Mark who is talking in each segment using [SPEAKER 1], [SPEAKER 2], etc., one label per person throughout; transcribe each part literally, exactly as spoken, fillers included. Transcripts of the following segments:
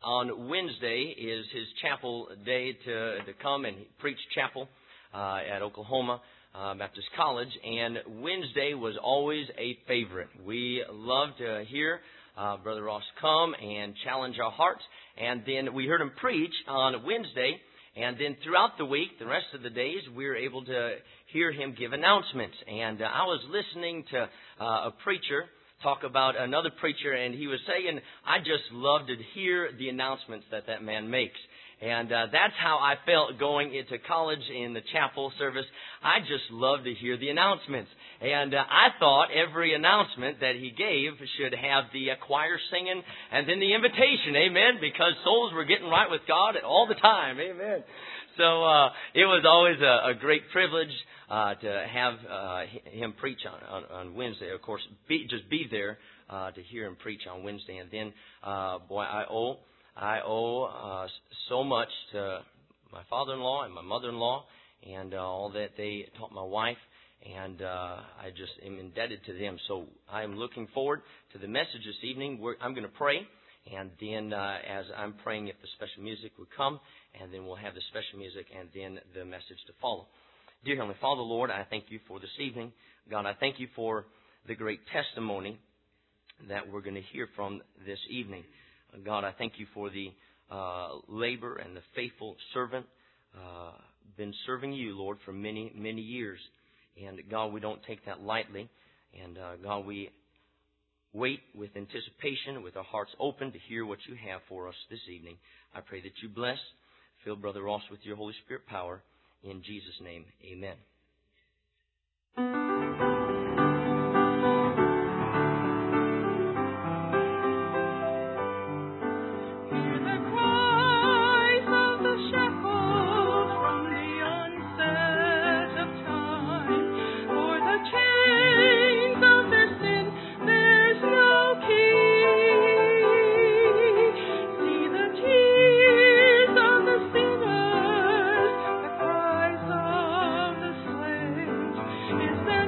[SPEAKER 1] on Wednesday is his chapel day to, to come and preach chapel uh, at Oklahoma uh, Baptist College. And Wednesday was always a favorite. We love to hear uh, Brother Ross come and challenge our hearts. And then we heard him preach on Wednesday. And then throughout the week, the rest of the days, we were able to hear him give announcements. And uh, I was listening to uh, a preacher talk about another preacher, and he was saying, I just love to hear the announcements that that man makes. And uh, that's how I felt going into college in the chapel service. I just love to hear the announcements. And uh, I thought every announcement that he gave should have the uh, choir singing and then the invitation, amen, because souls were getting right with God all the time, amen. So uh, it was always a, a great privilege uh, to have uh, him preach on, on, on Wednesday. Of course, be, just be there uh, to hear him preach on Wednesday. And then, uh, boy, I owe I owe uh, so much to my father-in-law and my mother-in-law and uh, all that they taught my wife. And uh, I just am indebted to them. So I am looking forward to the message this evening. We're, I'm going to pray. And then uh, as I'm praying, if the special music would come, and then we'll have the special music and then the message to follow. Dear Heavenly Father, Lord, I thank you for this evening. God, I thank you for the great testimony that we're going to hear from this evening. God, I thank you for the uh, labor and the faithful servant, uh, been serving you, Lord, for many, many years. And God, we don't take that lightly. And uh, God, we wait with anticipation, with our hearts open to hear what you have for us this evening. I pray that you bless, fill Brother Ross with your Holy Spirit power. In Jesus' name, amen.
[SPEAKER 2] Is there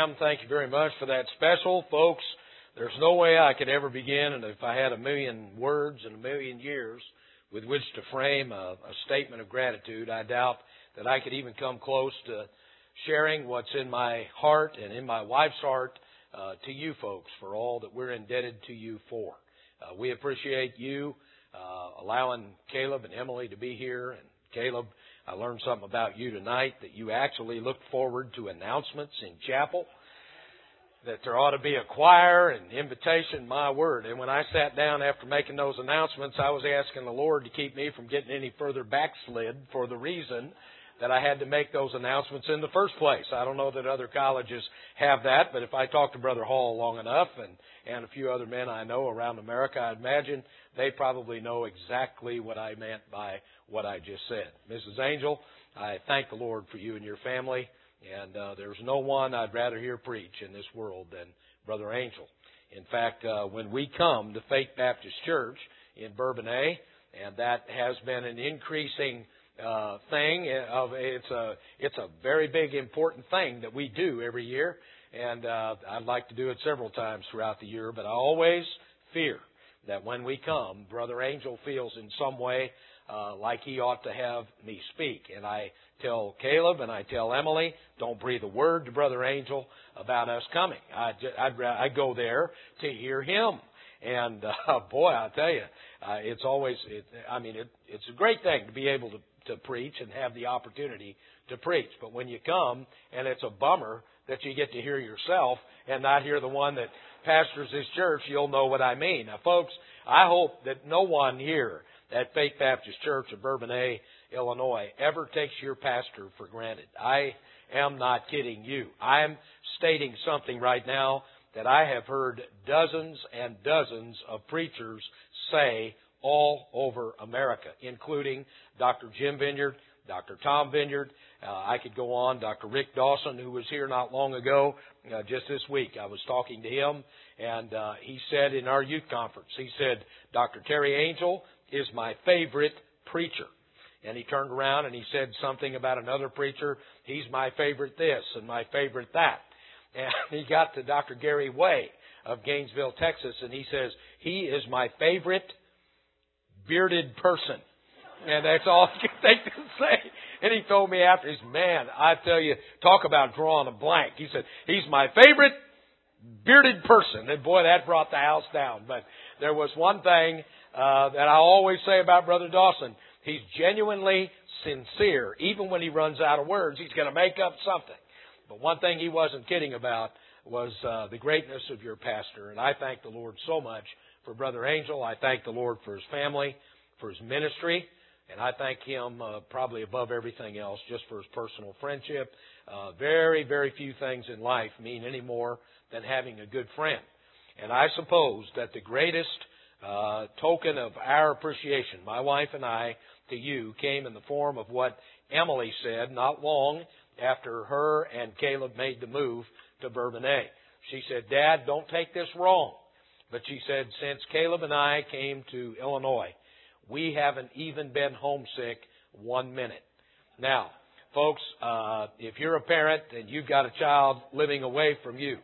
[SPEAKER 2] Sam, thank you very much for that special. Folks, there's no way I could ever begin, and if I had a million words and a million years with which to frame a, a statement of gratitude, I doubt that I could even come close to sharing what's in my heart and in my wife's heart uh, to you folks for all that we're indebted to you for. Uh, we appreciate you uh, allowing Caleb and Emily to be here. And Caleb, I learned something about you tonight, that you actually look forward to announcements in chapel, that there ought to be a choir and invitation, my word. And when I sat down after making those announcements, I was asking the Lord to keep me from getting any further backslid for the reason that I had to make those announcements in the first place. I don't know that other colleges have that, but if I talk to Brother Hall long enough and, and a few other men I know around America, I imagine they probably know exactly what I meant by what I just said. Missus Angel, I thank the Lord for you and your family, and uh, there's no one I'd rather hear preach in this world than Brother Angel. In fact, uh, when we come to Faith Baptist Church in Bourbonnais, and that has been an increasing Uh, thing of it's a it's a very big important thing that we do every year, and uh, I'd like to do it several times throughout the year. But I always fear that when we come, Brother Angel feels in some way uh, like he ought to have me speak, and I tell Caleb and I tell Emily, don't breathe a word to Brother Angel about us coming. I I'd, I go there to hear him. And uh, boy, I'll tell you, uh, it's always, it, I mean, it, it's a great thing to be able to, to preach and have the opportunity to preach. But when you come, and it's a bummer that you get to hear yourself and not hear the one that pastors this church, you'll know what I mean. Now, folks, I hope that no one here at Faith Baptist Church of Bourbonnais, Illinois, ever takes your pastor for granted. I am not kidding you. I'm stating something right now that I have heard dozens and dozens of preachers say all over America, including Doctor Jim Vineyard, Doctor Tom Vineyard. Uh, I could go on. Doctor Rick Dawson, who was here not long ago, uh, just this week, I was talking to him, and uh, he said in our youth conference, he said, Doctor Terry Angel is my favorite preacher. And he turned around and he said something about another preacher. He's my favorite this and my favorite that. And he got to Doctor Gary Way of Gainesville, Texas, and he says, he is my favorite bearded person. And that's all I could think to say. And he told me after, he said, man, I tell you, talk about drawing a blank. He said, he's my favorite bearded person. And boy, that brought the house down. But there was one thing uh, that I always say about Brother Dawson. He's genuinely sincere. Even when he runs out of words, he's going to make up something. But one thing he wasn't kidding about was uh, the greatness of your pastor. And I thank the Lord so much for Brother Angel. I thank the Lord for his family, for his ministry. And I thank him uh, probably above everything else just for his personal friendship. Uh, very, very few things in life mean any more than having a good friend. And I suppose that the greatest uh, token of our appreciation, my wife and I, to you, came in the form of what Emily said not long after her and Caleb made the move to Bourbonnais. She said, Dad, don't take this wrong. But she said, since Caleb and I came to Illinois, we haven't even been homesick one minute. Now, folks, uh, if you're a parent and you've got a child living away from you,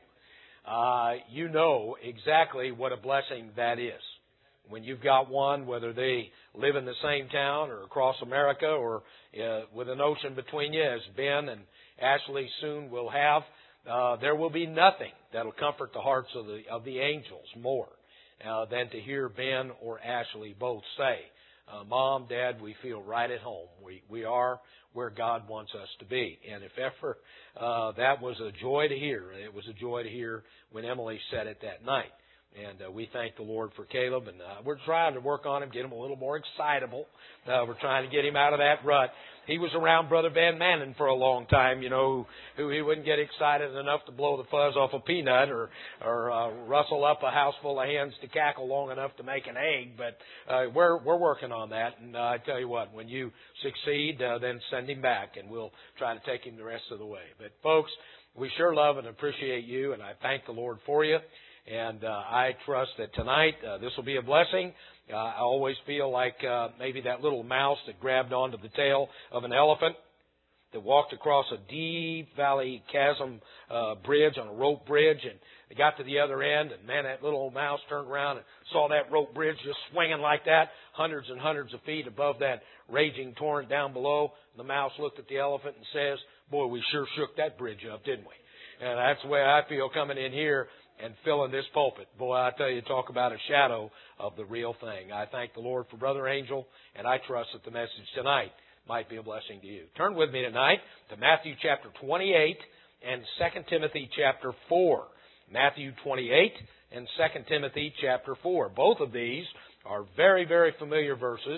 [SPEAKER 2] uh, you know exactly what a blessing that is. When you've got one, whether they live in the same town or across America or uh, with an ocean between you, as Ben and Ashley soon will have, uh, there will be nothing that will comfort the hearts of the of the angels more uh, than to hear Ben or Ashley both say, uh, Mom, Dad, we feel right at home. We we are where God wants us to be. And if ever uh, that was a joy to hear, it was a joy to hear when Emily said it that night. And uh, we thank the Lord for Caleb, and uh, we're trying to work on him, get him a little more excitable. Uh, we're trying to get him out of that rut. He was around Brother Van Manen for a long time, you know, who, who he wouldn't get excited enough to blow the fuzz off a peanut or or uh, rustle up a house full of hens to cackle long enough to make an egg. But uh, we're we're working on that, and uh, I tell you what, when you succeed, uh, then send him back, and we'll try to take him the rest of the way. But folks, we sure love and appreciate you, and I thank the Lord for you. And uh, I trust that tonight uh, this will be a blessing. Uh, I always feel like uh, maybe that little mouse that grabbed onto the tail of an elephant that walked across a deep valley chasm uh, bridge on a rope bridge, and they got to the other end, and man, that little old mouse turned around and saw that rope bridge just swinging like that, hundreds and hundreds of feet above that raging torrent down below. And the mouse looked at the elephant and says, "Boy, we sure shook that bridge up, didn't we?" And that's the way I feel coming in here and filling this pulpit. Boy, I tell you, talk about a shadow of the real thing. I thank the Lord for Brother Angel, and I trust that the message tonight might be a blessing to you. Turn with me tonight to Matthew chapter twenty-eight and Second Timothy chapter four. Matthew twenty-eight and Second Timothy chapter four. Both of these are very, very familiar verses,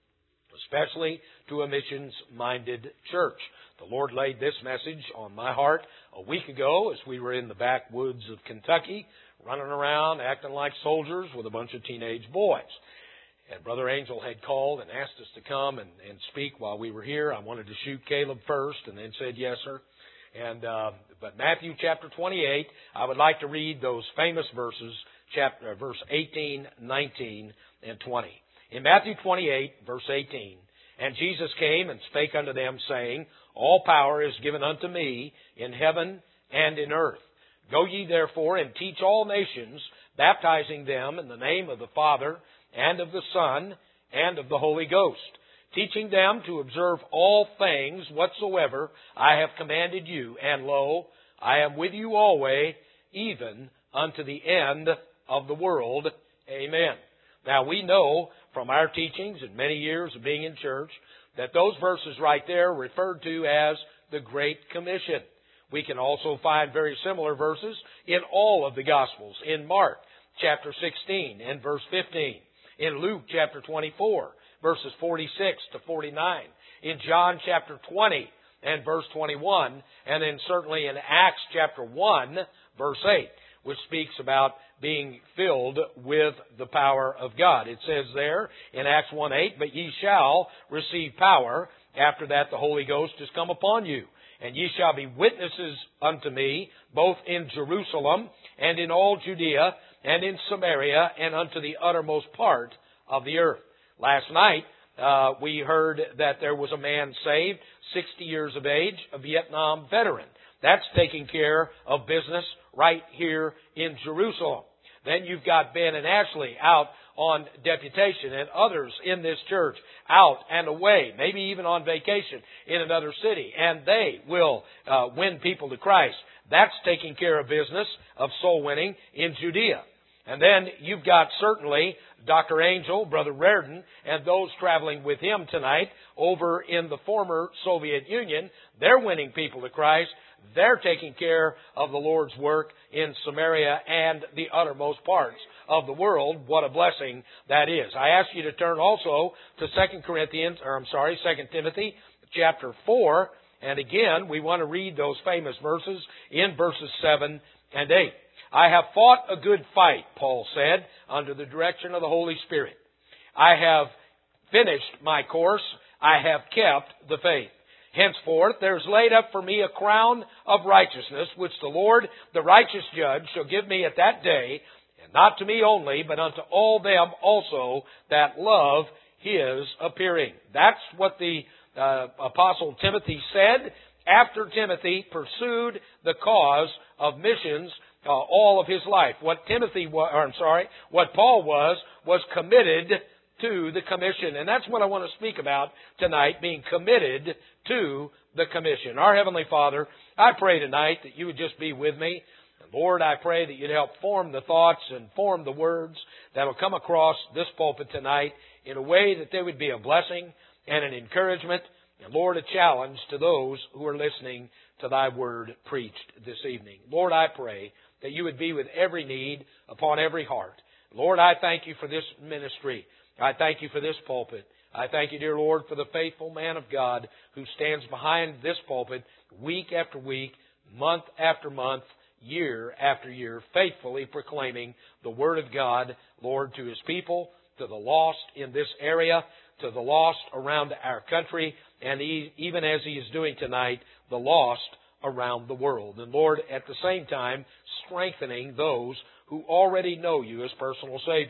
[SPEAKER 2] especially to a missions-minded church. The Lord laid this message on my heart a week ago as we were in the backwoods of Kentucky, running around acting like soldiers with a bunch of teenage boys. And Brother Angel had called and asked us to come and, and speak while we were here. I wanted to shoot Caleb first, and then said, "Yes, sir." And uh, but Matthew chapter twenty-eight, I would like to read those famous verses, chapter verse eighteen, nineteen, and twenty. In Matthew twenty-eight, verse eighteen, "And Jesus came and spake unto them, saying, All power is given unto me in heaven and in earth. Go ye therefore and teach all nations, baptizing them in the name of the Father and of the Son and of the Holy Ghost, teaching them to observe all things whatsoever I have commanded you. And lo, I am with you always, even unto the end of the world. Amen." Now we know from our teachings and many years of being in church that those verses right there are referred to as the Great Commission. We can also find very similar verses in all of the Gospels. In Mark chapter sixteen and verse fifteen. In Luke chapter twenty-four, verses forty-six to forty-nine. In John chapter twenty and verse twenty-one. And then certainly in Acts chapter one, verse eight, which speaks about being filled with the power of God. It says there in Acts one eight, "But ye shall receive power. After that the Holy Ghost is come upon you. And ye shall be witnesses unto me, both in Jerusalem and in all Judea and in Samaria and unto the uttermost part of the earth." Last night, uh, we heard that there was a man saved, sixty years of age, a Vietnam veteran. That's taking care of business right here in Jerusalem. Then you've got Ben and Ashley out on deputation, and others in this church out and away, maybe even on vacation in another city, and they will uh, win people to Christ. That's taking care of business of soul winning in Judea. And then you've got certainly Doctor Angel, Brother Reardon, and those traveling with him tonight over in the former Soviet Union. They're winning people to Christ. They're taking care of the Lord's work in Samaria and the uttermost parts of the world. What a blessing that is. I ask you to turn also to Second Corinthians, or I'm sorry, Second Timothy chapter four. And again, we want to read those famous verses in verses seven and eight. "I have fought a good fight," Paul said, under the direction of the Holy Spirit. "I have finished my course. I have kept the faith. Henceforth there is laid up for me a crown of righteousness, which the Lord, the righteous judge, shall give me at that day, and not to me only, but unto all them also that love His appearing." That's what the uh, Apostle Timothy said after Timothy pursued the cause of missions uh, all of his life. What Timothy was, or I'm sorry, what Paul was, was committed to the commission. And that's what I want to speak about tonight, being committed to the commission. Our Heavenly Father, I pray tonight that you would just be with me. And Lord, I pray that you'd help form the thoughts and form the words that will come across this pulpit tonight in a way that they would be a blessing and an encouragement, and Lord, a challenge to those who are listening to thy word preached this evening. Lord, I pray that you would be with every need upon every heart. Lord, I thank you for this ministry. I thank you for this pulpit. I thank you, dear Lord, for the faithful man of God who stands behind this pulpit week after week, month after month, year after year, faithfully proclaiming the Word of God, Lord, to His people, to the lost in this area, to the lost around our country, and he, even as He is doing tonight, the lost around the world. And Lord, at the same time, strengthening those who already know you as personal Savior.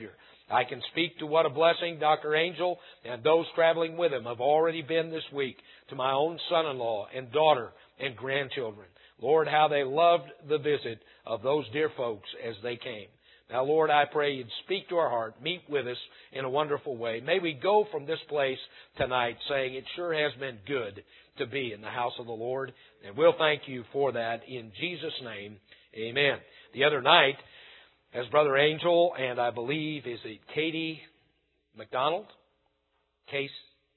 [SPEAKER 2] I can speak to what a blessing Doctor Angel and those traveling with him have already been this week to my own son-in-law and daughter and grandchildren. Lord, how they loved the visit of those dear folks as they came. Now, Lord, I pray You'd speak to our heart, meet with us in a wonderful way. May we go from this place tonight saying it sure has been good to be in the house of the Lord. And we'll thank You for that in Jesus' name. Amen. The other night, as Brother Angel and I believe, is it Katie McDonald? Case,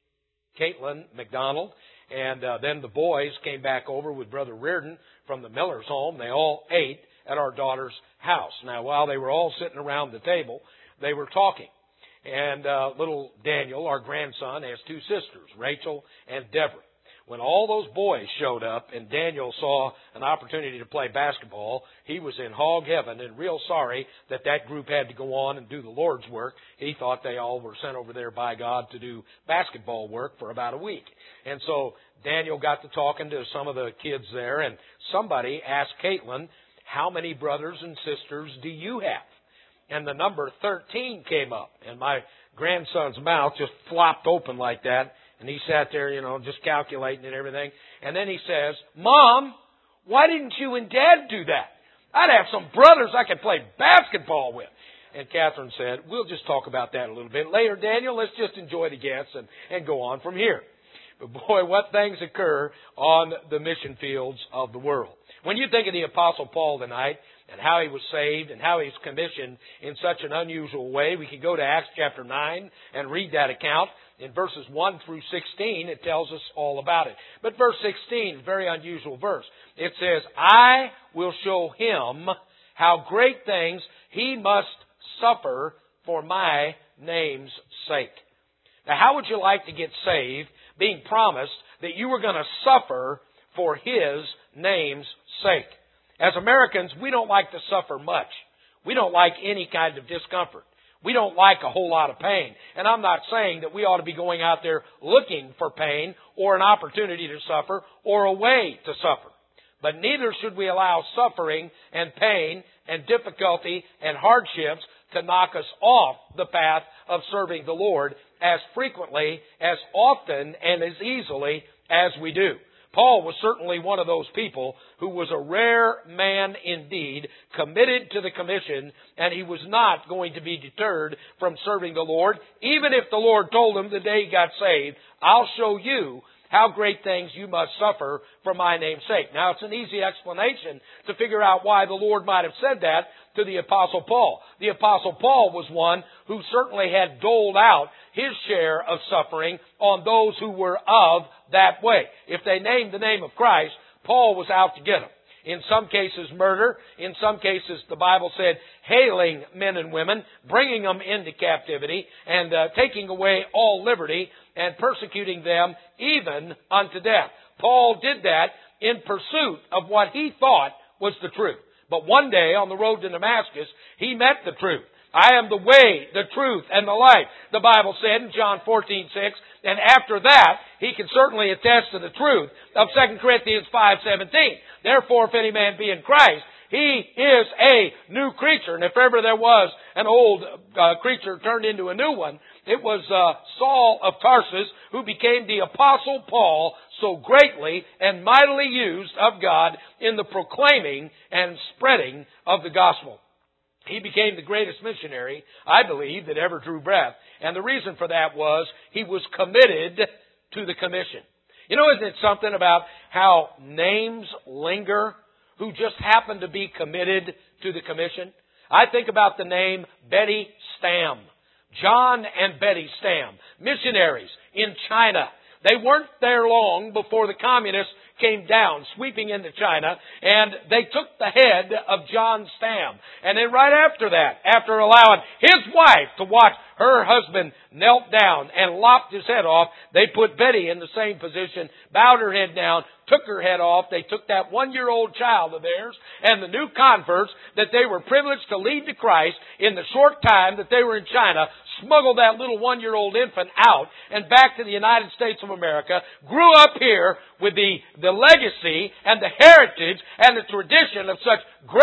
[SPEAKER 2] Caitlin McDonald. And uh, then the boys came back over with Brother Reardon from the Miller's home. They all ate at our daughter's house. Now, while they were all sitting around the table, they were talking. And uh, little Daniel, our grandson, has two sisters, Rachel and Deborah. When all those boys showed up and Daniel saw an opportunity to play basketball, he was in hog heaven and real sorry that that group had to go on and do the Lord's work. He thought they all were sent over there by God to do basketball work for about a week. And so Daniel got to talking to some of the kids there, and somebody asked Caitlin, how many brothers and sisters do you have? And the number thirteen came up, and my grandson's mouth just flopped open like that. And he sat there, you know, just calculating and everything. And then he says, Mom, why didn't you and Dad do that? I'd have some brothers I could play basketball with. And Catherine said, we'll just talk about that a little bit later, Daniel. Let's just enjoy the guests and, and go on from here. But boy, what things occur on the mission fields of the world. When you think of the Apostle Paul tonight and how he was saved and how he's commissioned in such an unusual way, we could go to Acts chapter nine and read that account. In verses one through sixteen, it tells us all about it. But verse sixteen, very unusual verse. It says, I will show him how great things he must suffer for my name's sake. Now, how would you like to get saved being promised that you were going to suffer for His name's sake? As Americans, we don't like to suffer much. We don't like any kind of discomfort. We don't like a whole lot of pain. And I'm not saying that we ought to be going out there looking for pain or an opportunity to suffer or a way to suffer. But neither should we allow suffering and pain and difficulty and hardships to knock us off the path of serving the Lord as frequently, as often, and as easily as we do. Paul was certainly one of those people who was a rare man indeed, committed to the commission, and he was not going to be deterred from serving the Lord, even if the Lord told him the day he got saved, I'll show you how great things you must suffer for my name's sake. Now, it's an easy explanation to figure out why the Lord might have said that to the Apostle Paul. The Apostle Paul was one who certainly had doled out his share of suffering on those who were of that way. If they named the name of Christ, Paul was out to get them. In some cases, murder. In some cases, the Bible said, hailing men and women, bringing them into captivity, and uh, taking away all liberty, and persecuting them even unto death. Paul did that in pursuit of what he thought was the truth. But one day, on the road to Damascus, he met the truth. I am the way, the truth, and the life, the Bible said in John fourteen six. And after that, he can certainly attest to the truth of Second Corinthians five seventeen. Therefore, if any man be in Christ, he is a new creature. And if ever there was an old uh, creature turned into a new one, it was uh, Saul of Tarsus, who became the Apostle Paul, so greatly and mightily used of God in the proclaiming and spreading of the gospel. He became the greatest missionary, I believe, that ever drew breath. And the reason for that was he was committed to the commission. You know, isn't it something about how names linger who just happen to be committed to the commission? I think about the name Betty Stam. John and Betty Stam, missionaries in China. They weren't there long before the communists came down, sweeping into China, and they took the head of John Stam. And then right after that, after allowing his wife to watch her husband knelt down and lopped his head off, they put Betty in the same position, bowed her head down, took her head off. They took that one-year-old child of theirs and the new converts that they were privileged to lead to Christ in the short time that they were in China, smuggled that little one-year-old infant out and back to the United States of America, grew up here with the, the legacy and the heritage and the tradition of such great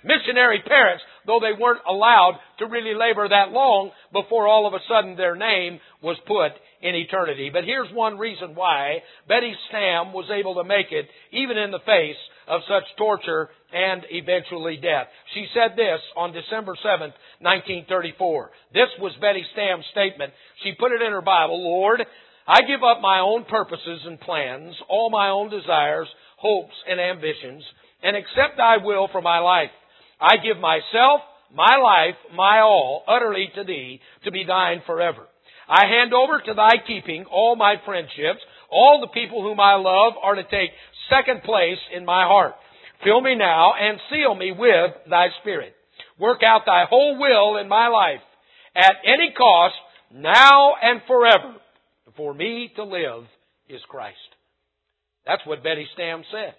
[SPEAKER 2] missionary parents, though they weren't allowed to really labor that long before all of a sudden their name was put in eternity. But here's one reason why Betty Stam was able to make it, even in the face of such torture and eventually death. She said this on December seventh, nineteen thirty-four. This was Betty Stam's statement. She put it in her Bible, Lord, I give up my own purposes and plans, all my own desires, hopes, and ambitions, and accept Thy will for my life. I give myself, my life, my all, utterly to Thee, to be Thine forever. I hand over to Thy keeping all my friendships. All the people whom I love are to take second place in my heart. Fill me now and seal me with Thy Spirit. Work out Thy whole will in my life at any cost, now and forever. For me to live is Christ. That's what Betty Stam said.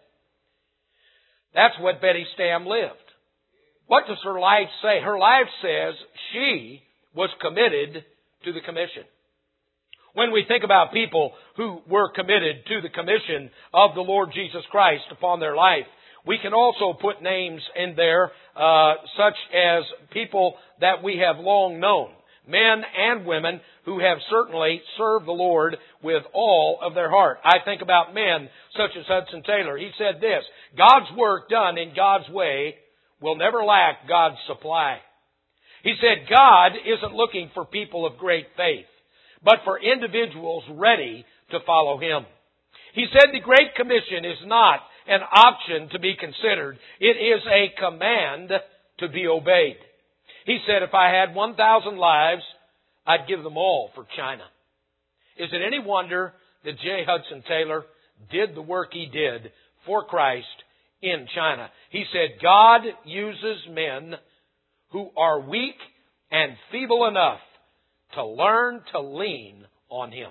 [SPEAKER 2] That's what Betty Stam lived. What does her life say? Her life says she was committed to the commission. When we think about people who were committed to the commission of the Lord Jesus Christ upon their life, we can also put names in there uh, such as people that we have long known. Men and women who have certainly served the Lord with all of their heart. I think about men such as Hudson Taylor. He said this, God's work done in God's way will never lack God's supply. He said God isn't looking for people of great faith, but for individuals ready to follow Him. He said the Great Commission is not an option to be considered. It is a command to be obeyed. He said, if I had one thousand lives, I'd give them all for China. Is it any wonder that J. Hudson Taylor did the work he did for Christ in China? He said, God uses men who are weak and feeble enough to learn to lean on Him.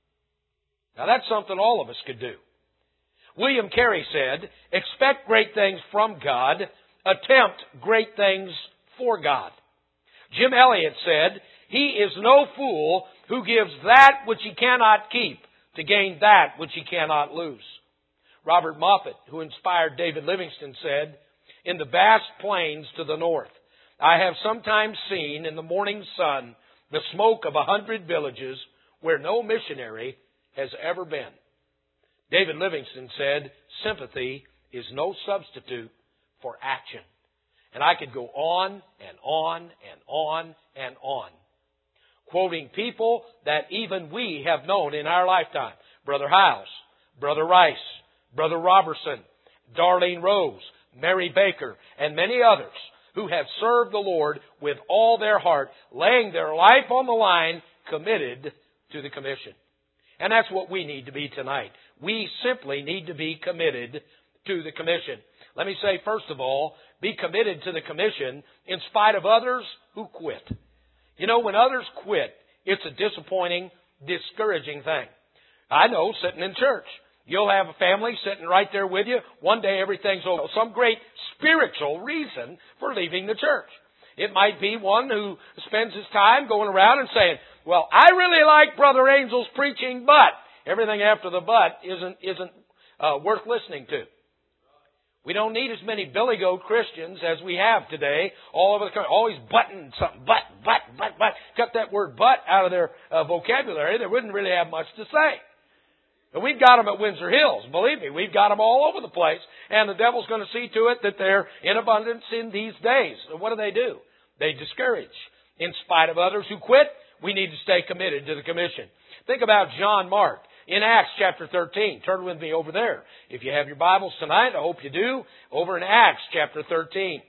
[SPEAKER 2] Now that's something all of us could do. William Carey said, expect great things from God, attempt great things for God. Jim Elliot said, he is no fool who gives that which he cannot keep to gain that which he cannot lose. Robert Moffat, who inspired David Livingstone, said, in the vast plains to the north, I have sometimes seen in the morning sun the smoke of a hundred villages where no missionary has ever been. David Livingstone said, sympathy is no substitute for action. And I could go on and on and on and on, quoting people that even we have known in our lifetime. Brother Hiles, Brother Rice, Brother Robertson, Darlene Rose, Mary Baker, and many others who have served the Lord with all their heart, laying their life on the line, committed to the commission. And that's what we need to be tonight. We simply need to be committed to the commission. Let me say, first of all, be committed to the commission in spite of others who quit. You know, when others quit, it's a disappointing, discouraging thing. I know, sitting in church, you'll have a family sitting right there with you. One day everything's over. Some great spiritual reason for leaving the church. It might be one who spends his time going around and saying, well, I really like Brother Angel's preaching, but everything after the but isn't, isn't uh, worth listening to. We don't need as many billy goat Christians as we have today, all over the country, always butting something, but, but, but, but. Cut that word but out of their uh, vocabulary, they wouldn't really have much to say. But we've got them at Windsor Hills, believe me, we've got them all over the place, and the devil's going to see to it that they're in abundance in these days. So what do they do? They discourage. In spite of others who quit, we need to stay committed to the commission. Think about John Mark. In Acts chapter thirteen, turn with me over there. If you have your Bibles tonight, I hope you do. Over in Acts chapter thirteen.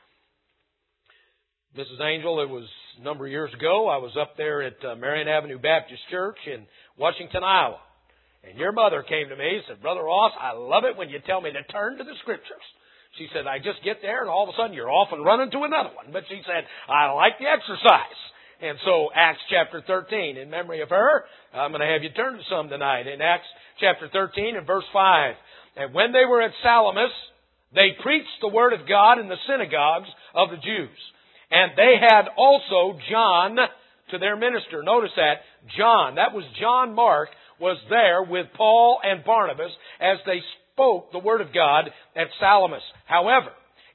[SPEAKER 2] Missus Angel, it was a number of years ago. I was up there at uh, Marion Avenue Baptist Church in Washington, Iowa. And your mother came to me and said, Brother Ross, I love it when you tell me to turn to the Scriptures. She said, I just get there and all of a sudden you're off and running to another one. But she said, I like the exercise. And so Acts chapter thirteen, in memory of her, I'm going to have you turn to some tonight. In Acts chapter thirteen and verse five. And when they were at Salamis, they preached the word of God in the synagogues of the Jews. And they had also John to their minister. Notice that. John, that was John Mark, was there with Paul and Barnabas as they spoke the word of God at Salamis. However,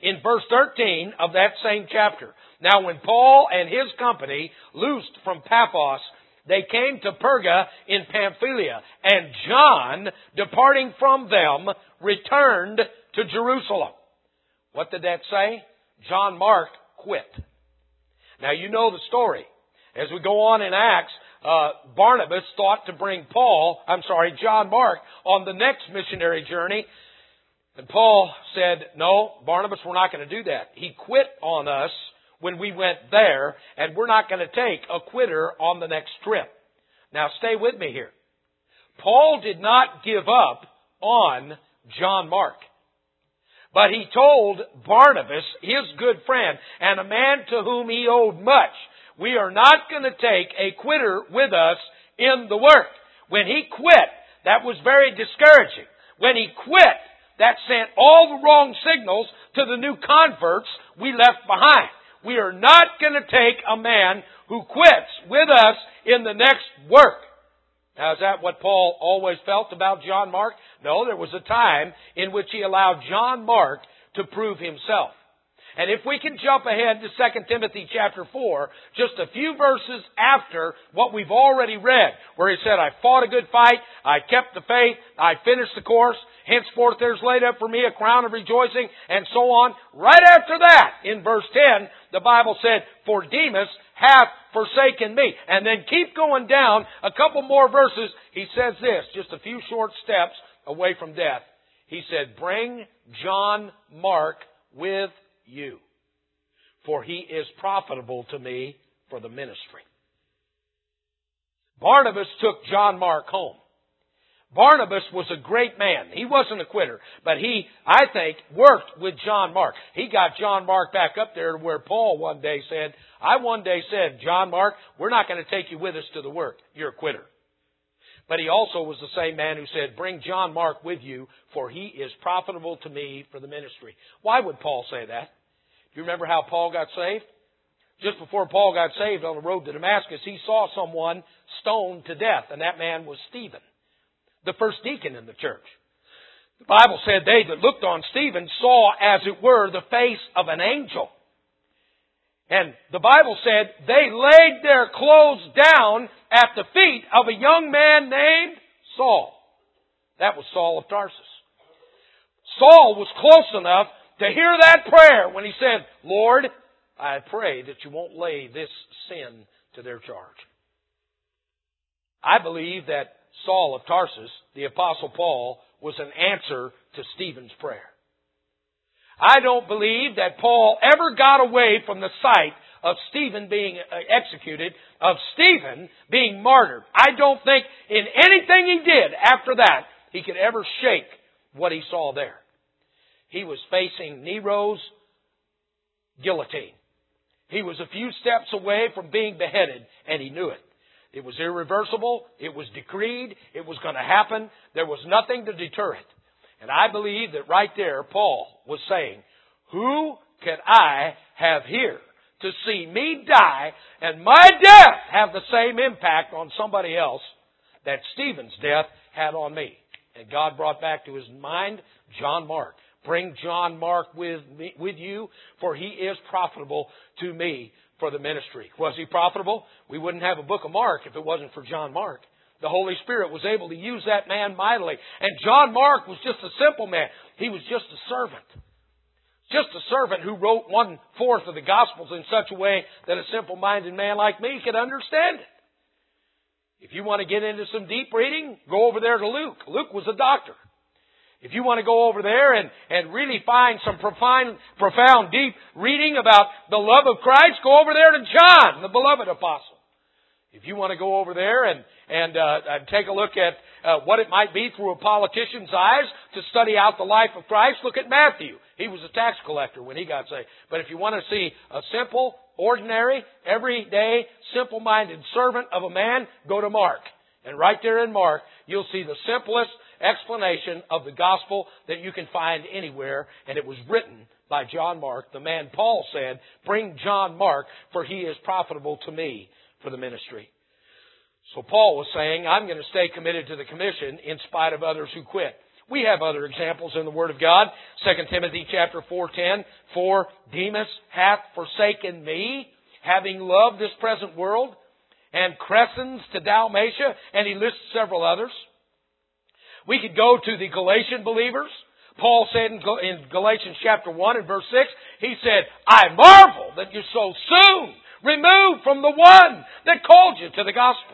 [SPEAKER 2] in verse thirteen of that same chapter. Now when Paul and his company loosed from Paphos, they came to Perga in Pamphylia, and John, departing from them, returned to Jerusalem. What did that say? John Mark quit. Now you know the story. As we go on in Acts, uh, Barnabas thought to bring Paul, I'm sorry, John Mark, on the next missionary journey. And Paul said, no, Barnabas, we're not going to do that. He quit on us when we went there, and we're not going to take a quitter on the next trip. Now stay with me here. Paul did not give up on John Mark. But he told Barnabas, his good friend, and a man to whom he owed much, we are not going to take a quitter with us in the work. When he quit, that was very discouraging. When he quit, that sent all the wrong signals to the new converts we left behind. We are not going to take a man who quits with us in the next work. Now, is that what Paul always felt about John Mark? No, there was a time in which he allowed John Mark to prove himself. And if we can jump ahead to Second Timothy chapter four, just a few verses after what we've already read, where he said, I fought a good fight, I kept the faith, I finished the course, henceforth there's laid up for me a crown of rejoicing, and so on. Right after that, in verse ten, the Bible said, for Demas hath forsaken me. And then keep going down a couple more verses. He says this, just a few short steps away from death. He said, bring John Mark with you, for he is profitable to me for the ministry. Barnabas took John Mark home. Barnabas was a great man. He wasn't a quitter, but he, I think, worked with John Mark. He got John Mark back up there to where Paul one day said, I one day said, John Mark, we're not going to take you with us to the work. You're a quitter. But he also was the same man who said, bring John Mark with you, for he is profitable to me for the ministry. Why would Paul say that? Do you remember how Paul got saved? Just before Paul got saved on the road to Damascus, he saw someone stoned to death, and that man was Stephen, the first deacon in the church. The Bible said they that looked on Stephen saw, as it were, the face of an angel. And the Bible said they laid their clothes down at the feet of a young man named Saul. That was Saul of Tarsus. Saul was close enough to hear that prayer when he said, Lord, I pray that you won't lay this sin to their charge. I believe that Saul of Tarsus, the Apostle Paul, was an answer to Stephen's prayer. I don't believe that Paul ever got away from the sight of Stephen being executed, of Stephen being martyred. I don't think in anything he did after that he could ever shake what he saw there. He was facing Nero's guillotine. He was a few steps away from being beheaded, and he knew it. It was irreversible. It was decreed. It was going to happen. There was nothing to deter it. And I believe that right there, Paul was saying, who can I have here to see me die and my death have the same impact on somebody else that Stephen's death had on me? And God brought back to his mind John Mark. Bring John Mark with me, with you, for he is profitable to me for the ministry. Was he profitable? We wouldn't have a book of Mark if it wasn't for John Mark. The Holy Spirit was able to use that man mightily. And John Mark was just a simple man. He was just a servant. Just a servant who wrote one-fourth of the Gospels in such a way that a simple-minded man like me could understand it. If you want to get into some deep reading, go over there to Luke. Luke was a doctor. If you want to go over there and, and really find some profound, profound, deep reading about the love of Christ, go over there to John, the beloved apostle. If you want to go over there and, and, uh, and take a look at uh, what it might be through a politician's eyes to study out the life of Christ, look at Matthew. He was a tax collector when he got saved. But if you want to see a simple, ordinary, everyday, simple-minded servant of a man, go to Mark. And right there in Mark, you'll see the simplest explanation of the gospel that you can find anywhere, and it was written by John Mark, the man Paul said, bring John Mark, for he is profitable to me for the ministry. So Paul was saying, I'm going to stay committed to the commission in spite of others who quit. We have other examples in the Word of God. Second Timothy chapter four ten, for Demas hath forsaken me, having loved this present world, and Crescens to Dalmatia, and he lists several others. We could go to the Galatian believers. Paul said in Galatians chapter one and verse six, he said, I marvel that you're so soon removed from the one that called you to the gospel.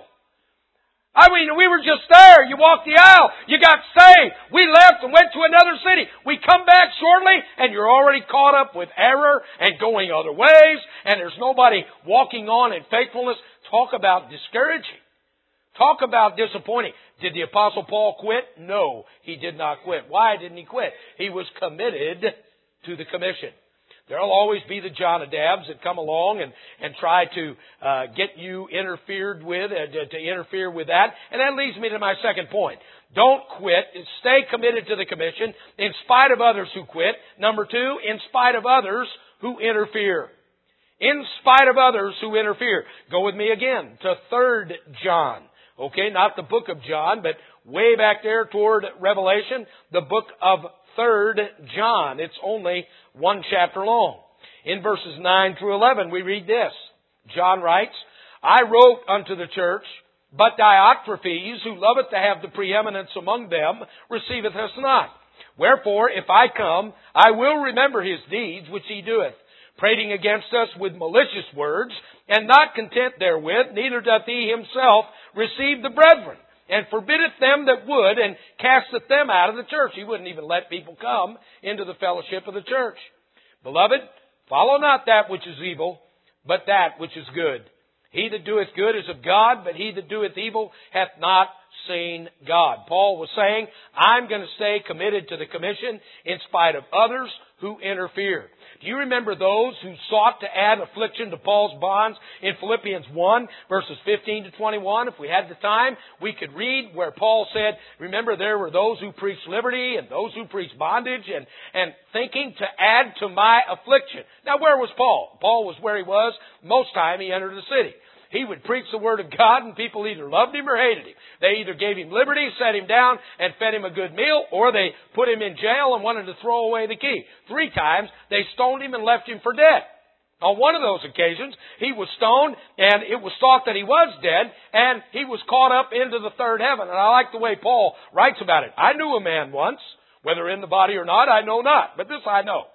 [SPEAKER 2] I mean, we were just there. You walked the aisle. You got saved. We left and went to another city. We come back shortly and you're already caught up with error and going other ways, and there's nobody walking on in faithfulness. Talk about discouraging. Talk about disappointing. Did the Apostle Paul quit? No, he did not quit. Why didn't he quit? He was committed to the commission. There'll always be the Jonadabs that come along and, and try to uh, get you interfered with, uh, to, to interfere with that. And that leads me to my second point. Don't quit. Stay committed to the commission in spite of others who quit. Number two, in spite of others who interfere. In spite of others who interfere. Go with me again to Third John. Okay, not the book of John, but way back there toward Revelation, the book of Third John. It's only one chapter long. In verses nine through eleven, we read this. John writes, I wrote unto the church, but Diotrephes, who loveth to have the preeminence among them, receiveth us not. Wherefore, if I come, I will remember his deeds which he doeth, prating against us with malicious words, and not content therewith, neither doth he himself receive the brethren, and forbiddeth them that would, and casteth them out of the church. He wouldn't even let people come into the fellowship of the church. Beloved, follow not that which is evil, but that which is good. He that doeth good is of God, but he that doeth evil hath not seen God. Paul was saying, I'm going to stay committed to the commission in spite of others who interfere. Do you remember those who sought to add affliction to Paul's bonds in Philippians one, verses fifteen to twenty-one? If we had the time, we could read where Paul said, remember there were those who preached liberty and those who preached bondage and, and thinking to add to my affliction. Now, where was Paul? Paul was where he was most time he entered the city. He would preach the Word of God and people either loved him or hated him. They either gave him liberty, set him down, and fed him a good meal, or they put him in jail and wanted to throw away the key. Three times they stoned him and left him for dead. On one of those occasions, he was stoned and it was thought that he was dead and he was caught up into the third heaven. And I like the way Paul writes about it. I knew a man once, whether in the body or not, I know not, but this I know.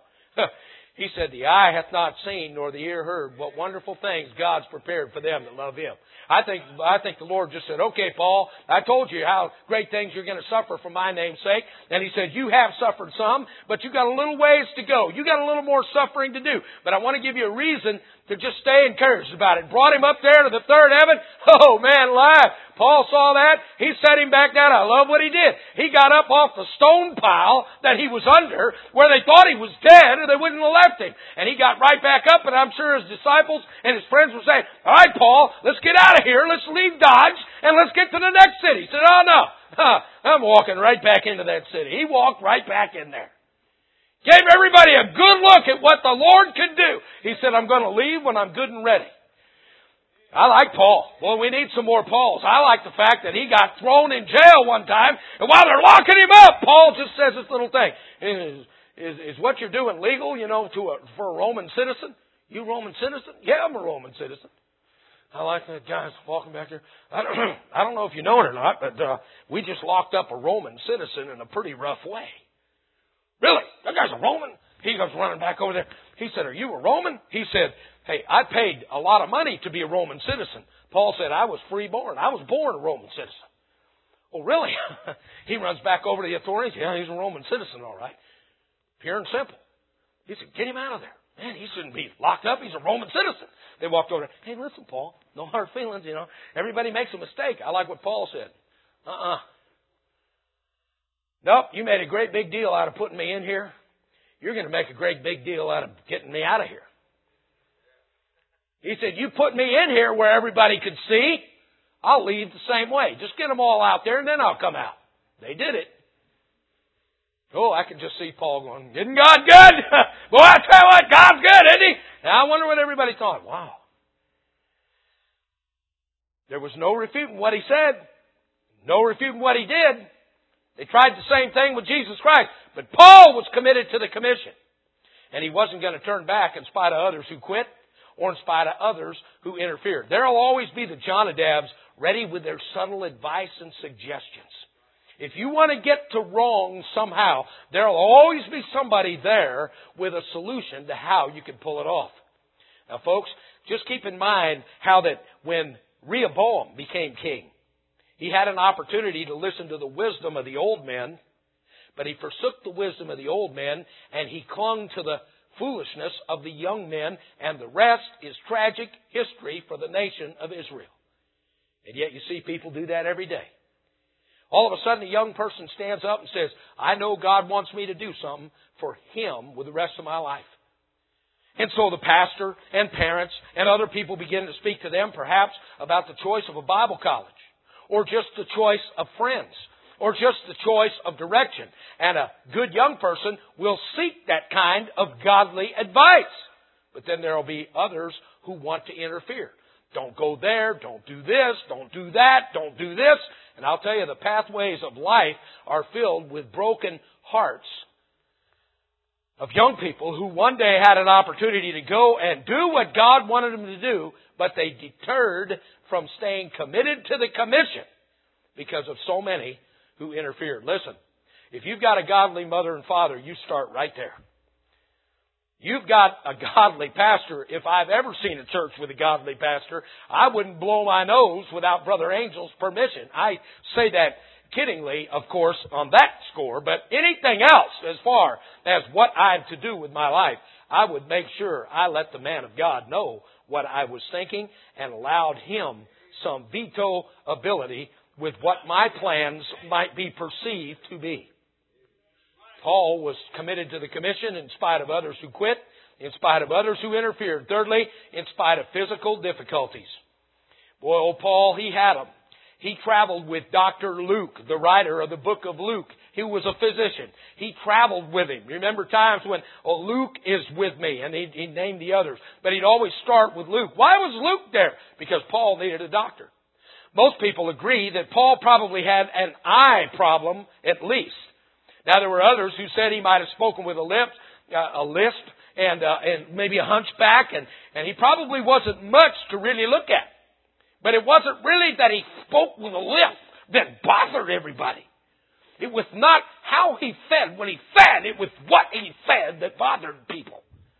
[SPEAKER 2] He said, the eye hath not seen, nor the ear heard, what wonderful things God's prepared for them that love Him. I think, I think the Lord just said, okay, Paul, I told you how great things you're going to suffer for my name's sake. And He said, you have suffered some, but you got a little ways to go. You got a little more suffering to do. But I want to give you a reason to just stay encouraged about it. Brought him up there to the third heaven. Oh, man, live. Paul saw that. He set him back down. I love what he did. He got up off the stone pile that he was under where they thought he was dead or they wouldn't have left him. And he got right back up, and I'm sure his disciples and his friends were saying, all right, Paul, let's get out of here. Let's leave Dodge and let's get to the next city. He said, oh, no. Huh, I'm walking right back into that city. He walked right back in there. Gave everybody a good look at what the Lord could do. He said, I'm going to leave when I'm good and ready. I like Paul. Well, we need some more Pauls. I like the fact that he got thrown in jail one time, and while they're locking him up, Paul just says this little thing. Is, is, is what you're doing legal, you know, to a, for a Roman citizen? You Roman citizen? Yeah, I'm a Roman citizen. I like that guy's walking back there. I don't, I don't know if you know it or not, but uh, we just locked up a Roman citizen in a pretty rough way. Really? That guy's a Roman? He goes running back over there. He said, are you a Roman? He said, hey, I paid a lot of money to be a Roman citizen. Paul said, I was free-born. I was born a Roman citizen. Oh, really? He runs back over to the authorities. Yeah, he's a Roman citizen, all right. Pure and simple. He said, get him out of there. Man, he shouldn't be locked up. He's a Roman citizen. They walked over there. Hey, listen, Paul, no hard feelings, you know. Everybody makes a mistake. I like what Paul said. Uh-uh. Nope, you made a great big deal out of putting me in here. You're going to make a great big deal out of getting me out of here. He said, you put me in here where everybody could see, I'll leave the same way. Just get them all out there and then I'll come out. They did it. Oh, I can just see Paul going, isn't God good? Boy, I tell you what, God's good, isn't He? Now, I wonder what everybody thought. Wow. There was no refuting what he said. No refuting what he did. They tried the same thing with Jesus Christ. But Paul was committed to the commission. And he wasn't going to turn back in spite of others who quit or in spite of others who interfered. There will always be the Jonadabs ready with their subtle advice and suggestions. If you want to get to wrong somehow, there will always be somebody there with a solution to how you can pull it off. Now, folks, just keep in mind how that when Rehoboam became king, he had an opportunity to listen to the wisdom of the old men, but he forsook the wisdom of the old men, and he clung to the foolishness of the young men, and the rest is tragic history for the nation of Israel. And yet you see people do that every day. All of a sudden a young person stands up and says, I know God wants me to do something for Him with the rest of my life. And so the pastor and parents and other people begin to speak to them perhaps about the choice of a Bible college, or just the choice of friends, or just the choice of direction. And a good young person will seek that kind of godly advice. But then there will be others who want to interfere. Don't go there, don't do this, don't do that, don't do this. And I'll tell you, the pathways of life are filled with broken hearts of young people who one day had an opportunity to go and do what God wanted them to do, but they deterred from staying committed to the commission because of so many who interfered. Listen, if you've got a godly mother and father, you start right there. You've got a godly pastor. If I've ever seen a church with a godly pastor, I wouldn't blow my nose without Brother Angel's permission. I say that kiddingly, of course, on that score, but anything else as far as what I'm to do with my life, I would make sure I let the man of God know what I was thinking and allowed him some veto ability with what my plans might be perceived to be. Paul was committed to the commission in spite of others who quit, in spite of others who interfered. Thirdly, in spite of physical difficulties. Boy, old Paul, he had them. He traveled with Doctor Luke, the writer of the book of Luke. He was a physician. He traveled with him. Remember times when, oh, Luke is with me, and he, he named the others. But he'd always start with Luke. Why was Luke there? Because Paul needed a doctor. Most people agree that Paul probably had an eye problem at least. Now, there were others who said he might have spoken with a lisp, uh, a lisp and, uh, and maybe a hunchback, and, and he probably wasn't much to really look at. But it wasn't really that he spoke with a lisp that bothered everybody. It was not how he fed when he fed. It was what he fed that bothered people.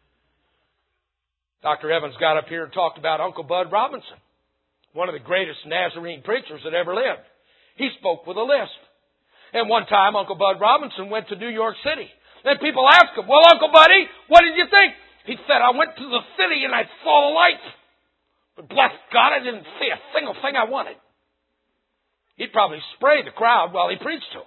[SPEAKER 2] Doctor Evans got up here and talked about Uncle Bud Robinson, one of the greatest Nazarene preachers that ever lived. He spoke with a lisp. And one time, Uncle Bud Robinson went to New York City. And people asked him, well, Uncle Buddy, what did you think? He said, I went to the city and I saw the lights. But bless God, I didn't see a single thing I wanted. He'd probably spray the crowd while he preached to them.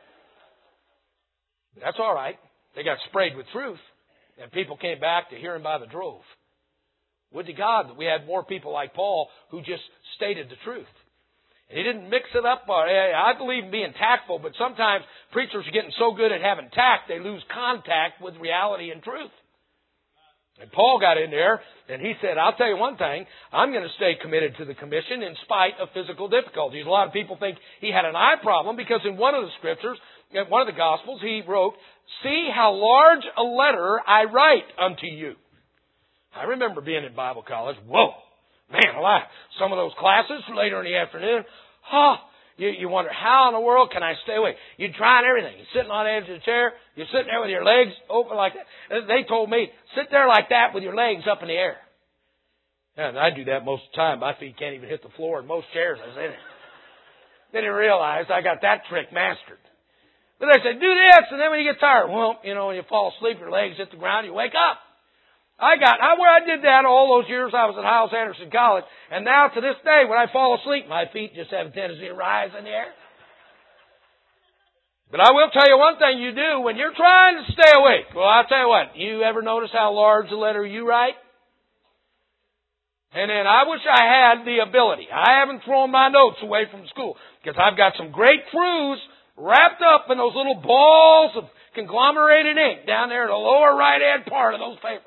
[SPEAKER 2] But that's all right. They got sprayed with truth. And people came back to hear him by the drove. Would to God that we had more people like Paul who just stated the truth. He didn't mix it up. I believe in being tactful, but sometimes preachers are getting so good at having tact, they lose contact with reality and truth. And Paul got in there, and he said, I'll tell you one thing, I'm going to stay committed to the commission in spite of physical difficulties. A lot of people think he had an eye problem because in one of the scriptures, in one of the Gospels, he wrote, see how large a letter I write unto you. I remember being in Bible college. Whoa! Man alive. Some of those classes later in the afternoon, oh, you, you wonder, how in the world can I stay awake? You're trying everything. You're sitting on the edge of the chair. You're sitting there with your legs open like that. They told me, sit there like that with your legs up in the air. And I do that most of the time. My feet can't even hit the floor in most chairs I sit in. They didn't realize I got that trick mastered. But they said, do this, and then when you get tired, well, you know, when you fall asleep, your legs hit the ground, you wake up. I got, I, where I did that all those years I was at Hyles Anderson College. And now to this day, when I fall asleep, my feet just have a tendency to rise in the air. But I will tell you one thing you do when you're trying to stay awake. Well, I'll tell you what, you ever notice how large the letter you write? And then I wish I had the ability. I haven't thrown my notes away from school because I've got some great truths wrapped up in those little balls of conglomerated ink down there in the lower right-hand part of those papers.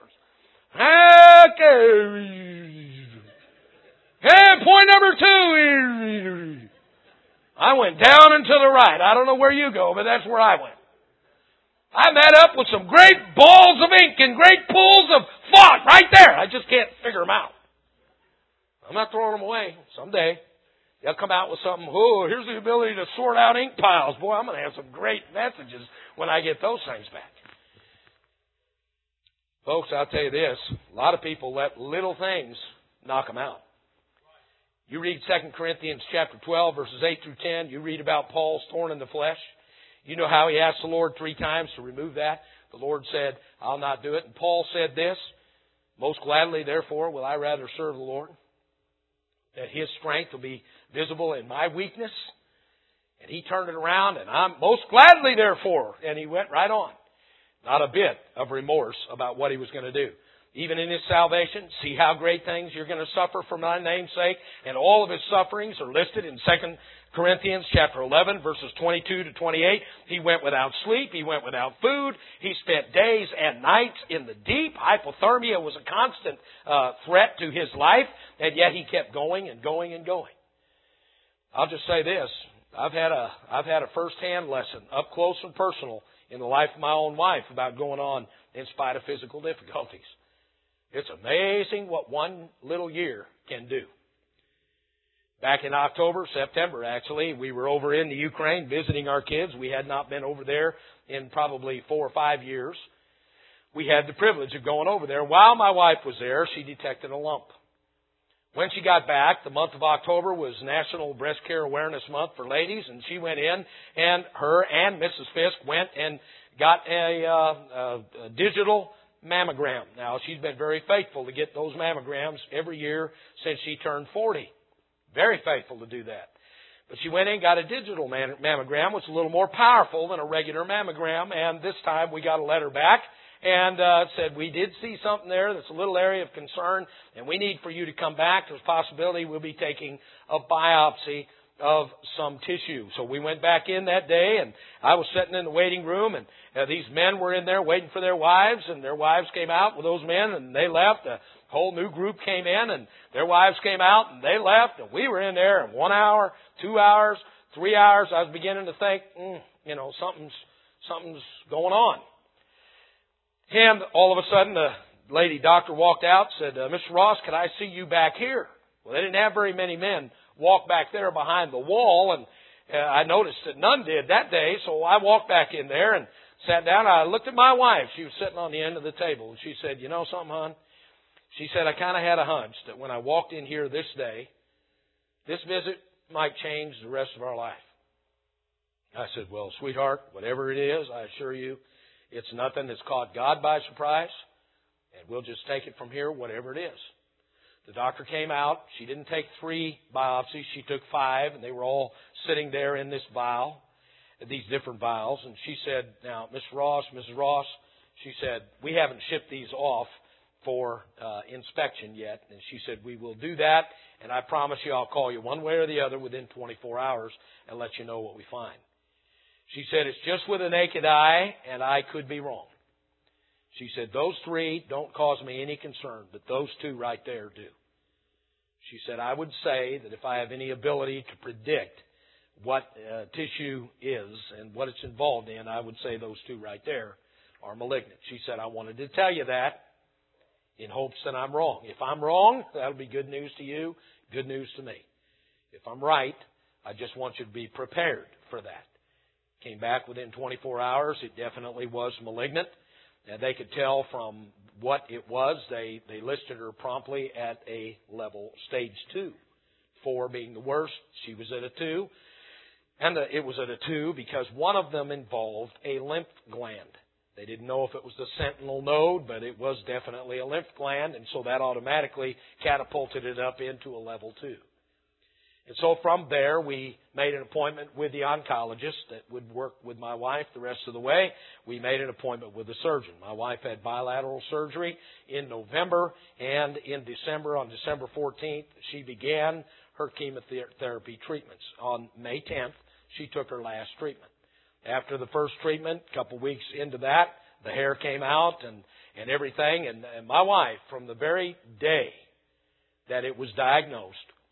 [SPEAKER 2] Okay. Hey, point number two. I went down and to the right. I don't know where you go, but that's where I went. I met up with some great balls of ink and great pools of thought right there. I just can't figure them out. I'm not throwing them away. Someday they'll come out with something. Oh, here's the ability to sort out ink piles. Boy, I'm going to have some great messages when I get those things back. Folks, I'll tell you this. A lot of people let little things knock them out. You read Second Corinthians chapter twelve, verses eight through ten. You read about Paul's thorn in the flesh. You know how he asked the Lord three times to remove that. The Lord said, I'll not do it. And Paul said this, most gladly, therefore, will I rather serve the Lord, that His strength will be visible in my weakness. And he turned it around, and I'm most gladly, therefore. And he went right on. Not a bit of remorse about what he was going to do. Even in his salvation, see how great things you're going to suffer for my name's sake. And all of his sufferings are listed in Second Corinthians chapter eleven, verses twenty-two to twenty-eight. He went without sleep. He went without food. He spent days and nights in the deep. Hypothermia was a constant uh, threat to his life. And yet he kept going and going and going. I'll just say this. I've had a, I've had a first-hand lesson, up close and personal, in the life of my own wife about going on in spite of physical difficulties. It's amazing what one little year can do. Back in October, September actually, we were over in the Ukraine visiting our kids. We had not been over there in probably four or five years. We had the privilege of going over there. While my wife was there, she detected a lump. When she got back, the month of October was National Breast Care Awareness Month for ladies, and she went in, and her and Missus Fisk went and got a, uh, a, a digital mammogram. Now, she's been very faithful to get those mammograms every year since she turned forty. Very faithful to do that. But she went in and got a digital mammogram, which is a little more powerful than a regular mammogram, and this time we got a letter back. And uh, said, we did see something there that's a little area of concern, and we need for you to come back. There's a possibility we'll be taking a biopsy of some tissue. So we went back in that day, and I was sitting in the waiting room, and uh, these men were in there waiting for their wives, and their wives came out with those men, and they left. A whole new group came in, and their wives came out, and they left, and we were in there in one hour, two hours, three hours. I was beginning to think, mm, you know, something's something's going on. And all of a sudden, the lady doctor walked out and said, uh, Mister Ross, could I see you back here? Well, they didn't have very many men walk back there behind the wall, and uh, I noticed that none did that day, so I walked back in there and sat down. I looked at my wife. She was sitting on the end of the table, and she said, you know something, hon? She said, I kind of had a hunch that when I walked in here this day, this visit might change the rest of our life. I said, well, sweetheart, whatever it is, I assure you, it's nothing that's caught God by surprise, and we'll just take it from here, whatever it is. The doctor came out. She didn't take three biopsies. She took five, and they were all sitting there in this vial, these different vials. And she said, now, Mister Ross, Missus Ross, she said, we haven't shipped these off for uh, inspection yet. And she said, we will do that, and I promise you I'll call you one way or the other within twenty-four hours and let you know what we find. She said, it's just with a naked eye, and I could be wrong. She said, those three don't cause me any concern, but those two right there do. She said, I would say that if I have any ability to predict what uh, tissue is and what it's involved in, I would say those two right there are malignant. She said, I wanted to tell you that in hopes that I'm wrong. If I'm wrong, that'll be good news to you, good news to me. If I'm right, I just want you to be prepared for that. Came back within twenty-four hours. It definitely was malignant. And they could tell from what it was. They, they listed her promptly at a level stage two. Four being the worst. She was at a two. And the, it was at a two because one of them involved a lymph gland. They didn't know if it was the sentinel node, but it was definitely a lymph gland. And so that automatically catapulted it up into a level two. And so from there, we made an appointment with the oncologist that would work with my wife the rest of the way. We made an appointment with the surgeon. My wife had bilateral surgery in November, and in December, on December fourteenth, she began her chemotherapy treatments. On May tenth, she took her last treatment. After the first treatment, a couple weeks into that, the hair came out and, and everything. And, and my wife, from the very day that it was diagnosed,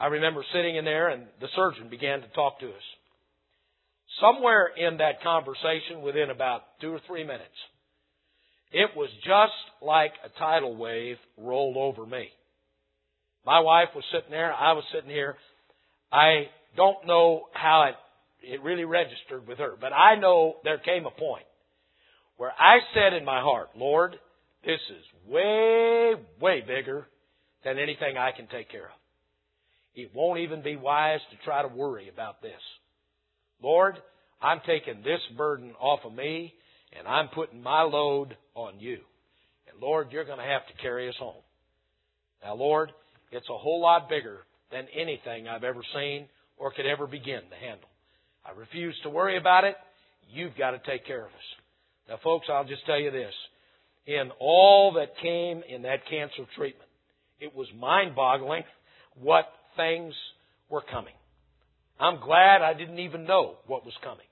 [SPEAKER 2] I remember sitting in there and the surgeon began to talk to us. Somewhere in that conversation, within about two or three minutes, it was just like a tidal wave rolled over me. My wife was sitting there. I was sitting here. I don't know how it, it really registered with her, but I know there came a point where I said in my heart, Lord, this is way, way bigger than anything I can take care of. It won't even be wise to try to worry about this. Lord, I'm taking this burden off of me, and I'm putting my load on you. And Lord, you're going to have to carry us home. Now, Lord, it's a whole lot bigger than anything I've ever seen or could ever begin to handle. I refuse to worry about it. You've got to take care of us. Now, folks, I'll just tell you this. In all that came in that cancer treatment, it was mind-boggling what things were coming. I'm glad I didn't even know what was coming.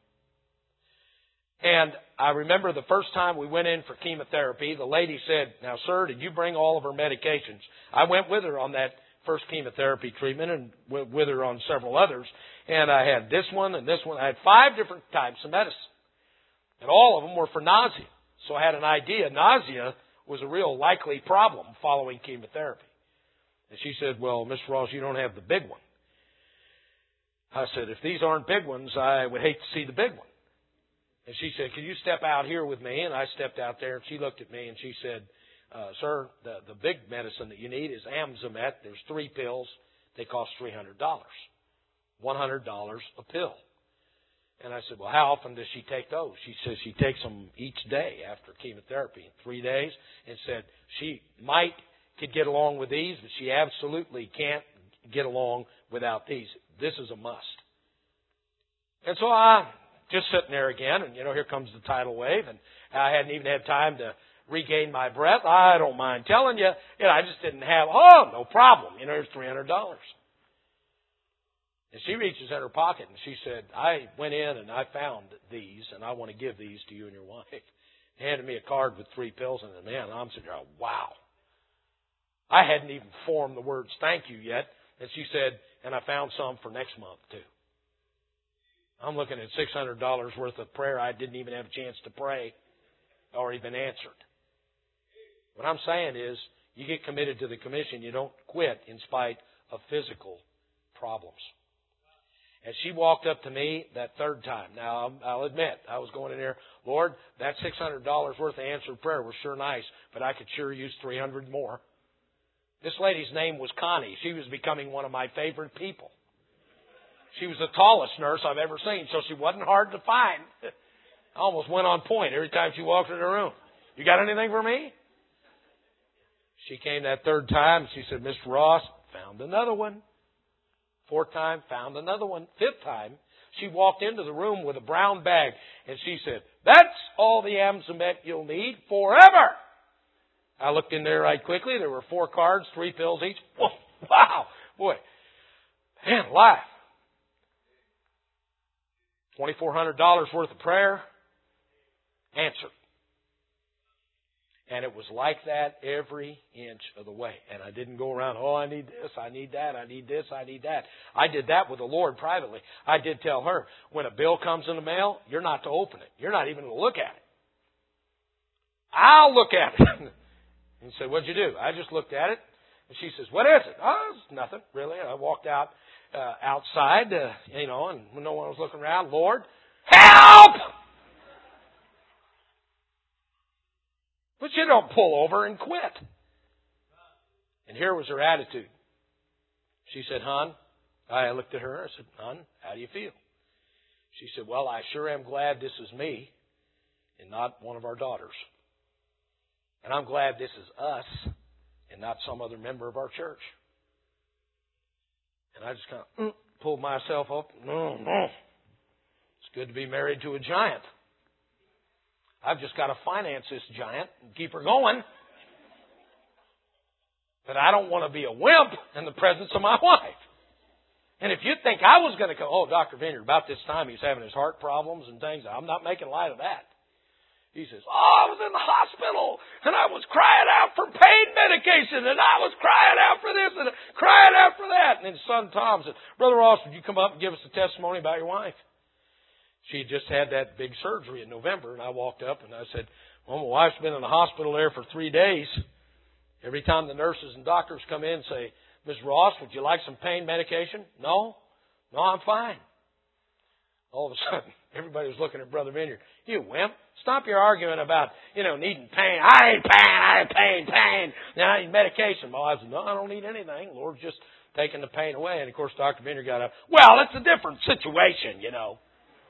[SPEAKER 2] And I remember the first time we went in for chemotherapy, the lady said, now, sir, did you bring all of her medications? I went with her on that first chemotherapy treatment and went with her on several others. And I had this one and this one. I had five different types of medicine. And all of them were for nausea. So I had an idea nausea was a real likely problem following chemotherapy. And she said, well, Mister Ross, you don't have the big one. I said, if these aren't big ones, I would hate to see the big one. And she said, can you step out here with me? And I stepped out there, and she looked at me, and she said, uh, sir, the, the big medicine that you need is Amzomet. There's three pills. They cost three hundred dollars. one hundred dollars a pill. And I said, well, how often does she take those? She says she takes them each day after chemotherapy in three days, and said she might could get along with these, but she absolutely can't get along without these. This is a must. And so I just sitting there again, and, you know, here comes the tidal wave, and I hadn't even had time to regain my breath. I don't mind telling you, you know, I just didn't have, oh, no problem. You know, here's three hundred dollars. And she reaches in her pocket, and she said, I went in and I found these, and I want to give these to you and your wife. Handed me a card with three pills in it. Man, I'm sitting there, wow. I hadn't even formed the words thank you yet. And she said, and I found some for next month, too. I'm looking at six hundred dollars worth of prayer I didn't even have a chance to pray or even answered. What I'm saying is, you get committed to the commission. You don't quit in spite of physical problems. And she walked up to me that third time. Now, I'll admit, I was going in there, Lord, that six hundred dollars worth of answered prayer was sure nice, but I could sure use three hundred dollars more. This lady's name was Connie. She was becoming one of my favorite people. She was the tallest nurse I've ever seen, so she wasn't hard to find. I almost went on point every time she walked in the room. You got anything for me? She came that third time, and she said, Mister Ross, found another one. Fourth time, found another one. Fifth time, she walked into the room with a brown bag, and she said, that's all the Amzomet you'll need forever. I looked in there right quickly. There were four cards, three pills each. Whoa, wow, boy, man, alive. twenty-four hundred dollars worth of prayer, answered. And it was like that every inch of the way. And I didn't go around, oh, I need this, I need that, I need this, I need that. I did that with the Lord privately. I did tell her, when a bill comes in the mail, you're not to open it. You're not even to look at it. I'll look at it. And said, what'd you do? I just looked at it. And she says, what is it? Oh, it's nothing, really. I walked out uh, outside, uh, you know, and when no one was looking around, Lord, help! But you don't pull over and quit. And here was her attitude. She said, hon, I looked at her and I said, hon, how do you feel? She said, well, I sure am glad this is me and not one of our daughters. And I'm glad this is us and not some other member of our church. And I just kind of mm, pulled myself up. No, no. It's good to be married to a giant. I've just got to finance this giant and keep her going. But I don't want to be a wimp in the presence of my wife. And if you think I was going to go, oh, Doctor Vineyard, about this time he's having his heart problems and things, I'm not making light of that. He says, oh, I was in the hospital, and I was crying out for pain medication, and I was crying out for this, and crying out for that. And then son Tom said, Brother Ross, would you come up and give us a testimony about your wife? She had just had that big surgery in November, and I walked up, and I said, well, my wife's been in the hospital there for three days. Every time the nurses and doctors come in and say, Miz Ross, would you like some pain medication? No? No, I'm fine. All of a sudden, everybody was looking at Brother Vineyard. You wimp. Stop your arguing about, you know, needing pain. I need pain. I need pain, pain. Now I need medication. My wife said, no, I don't need anything. The Lord's just taking the pain away. And, of course, Doctor Vineyard got up. Well, it's a different situation, you know.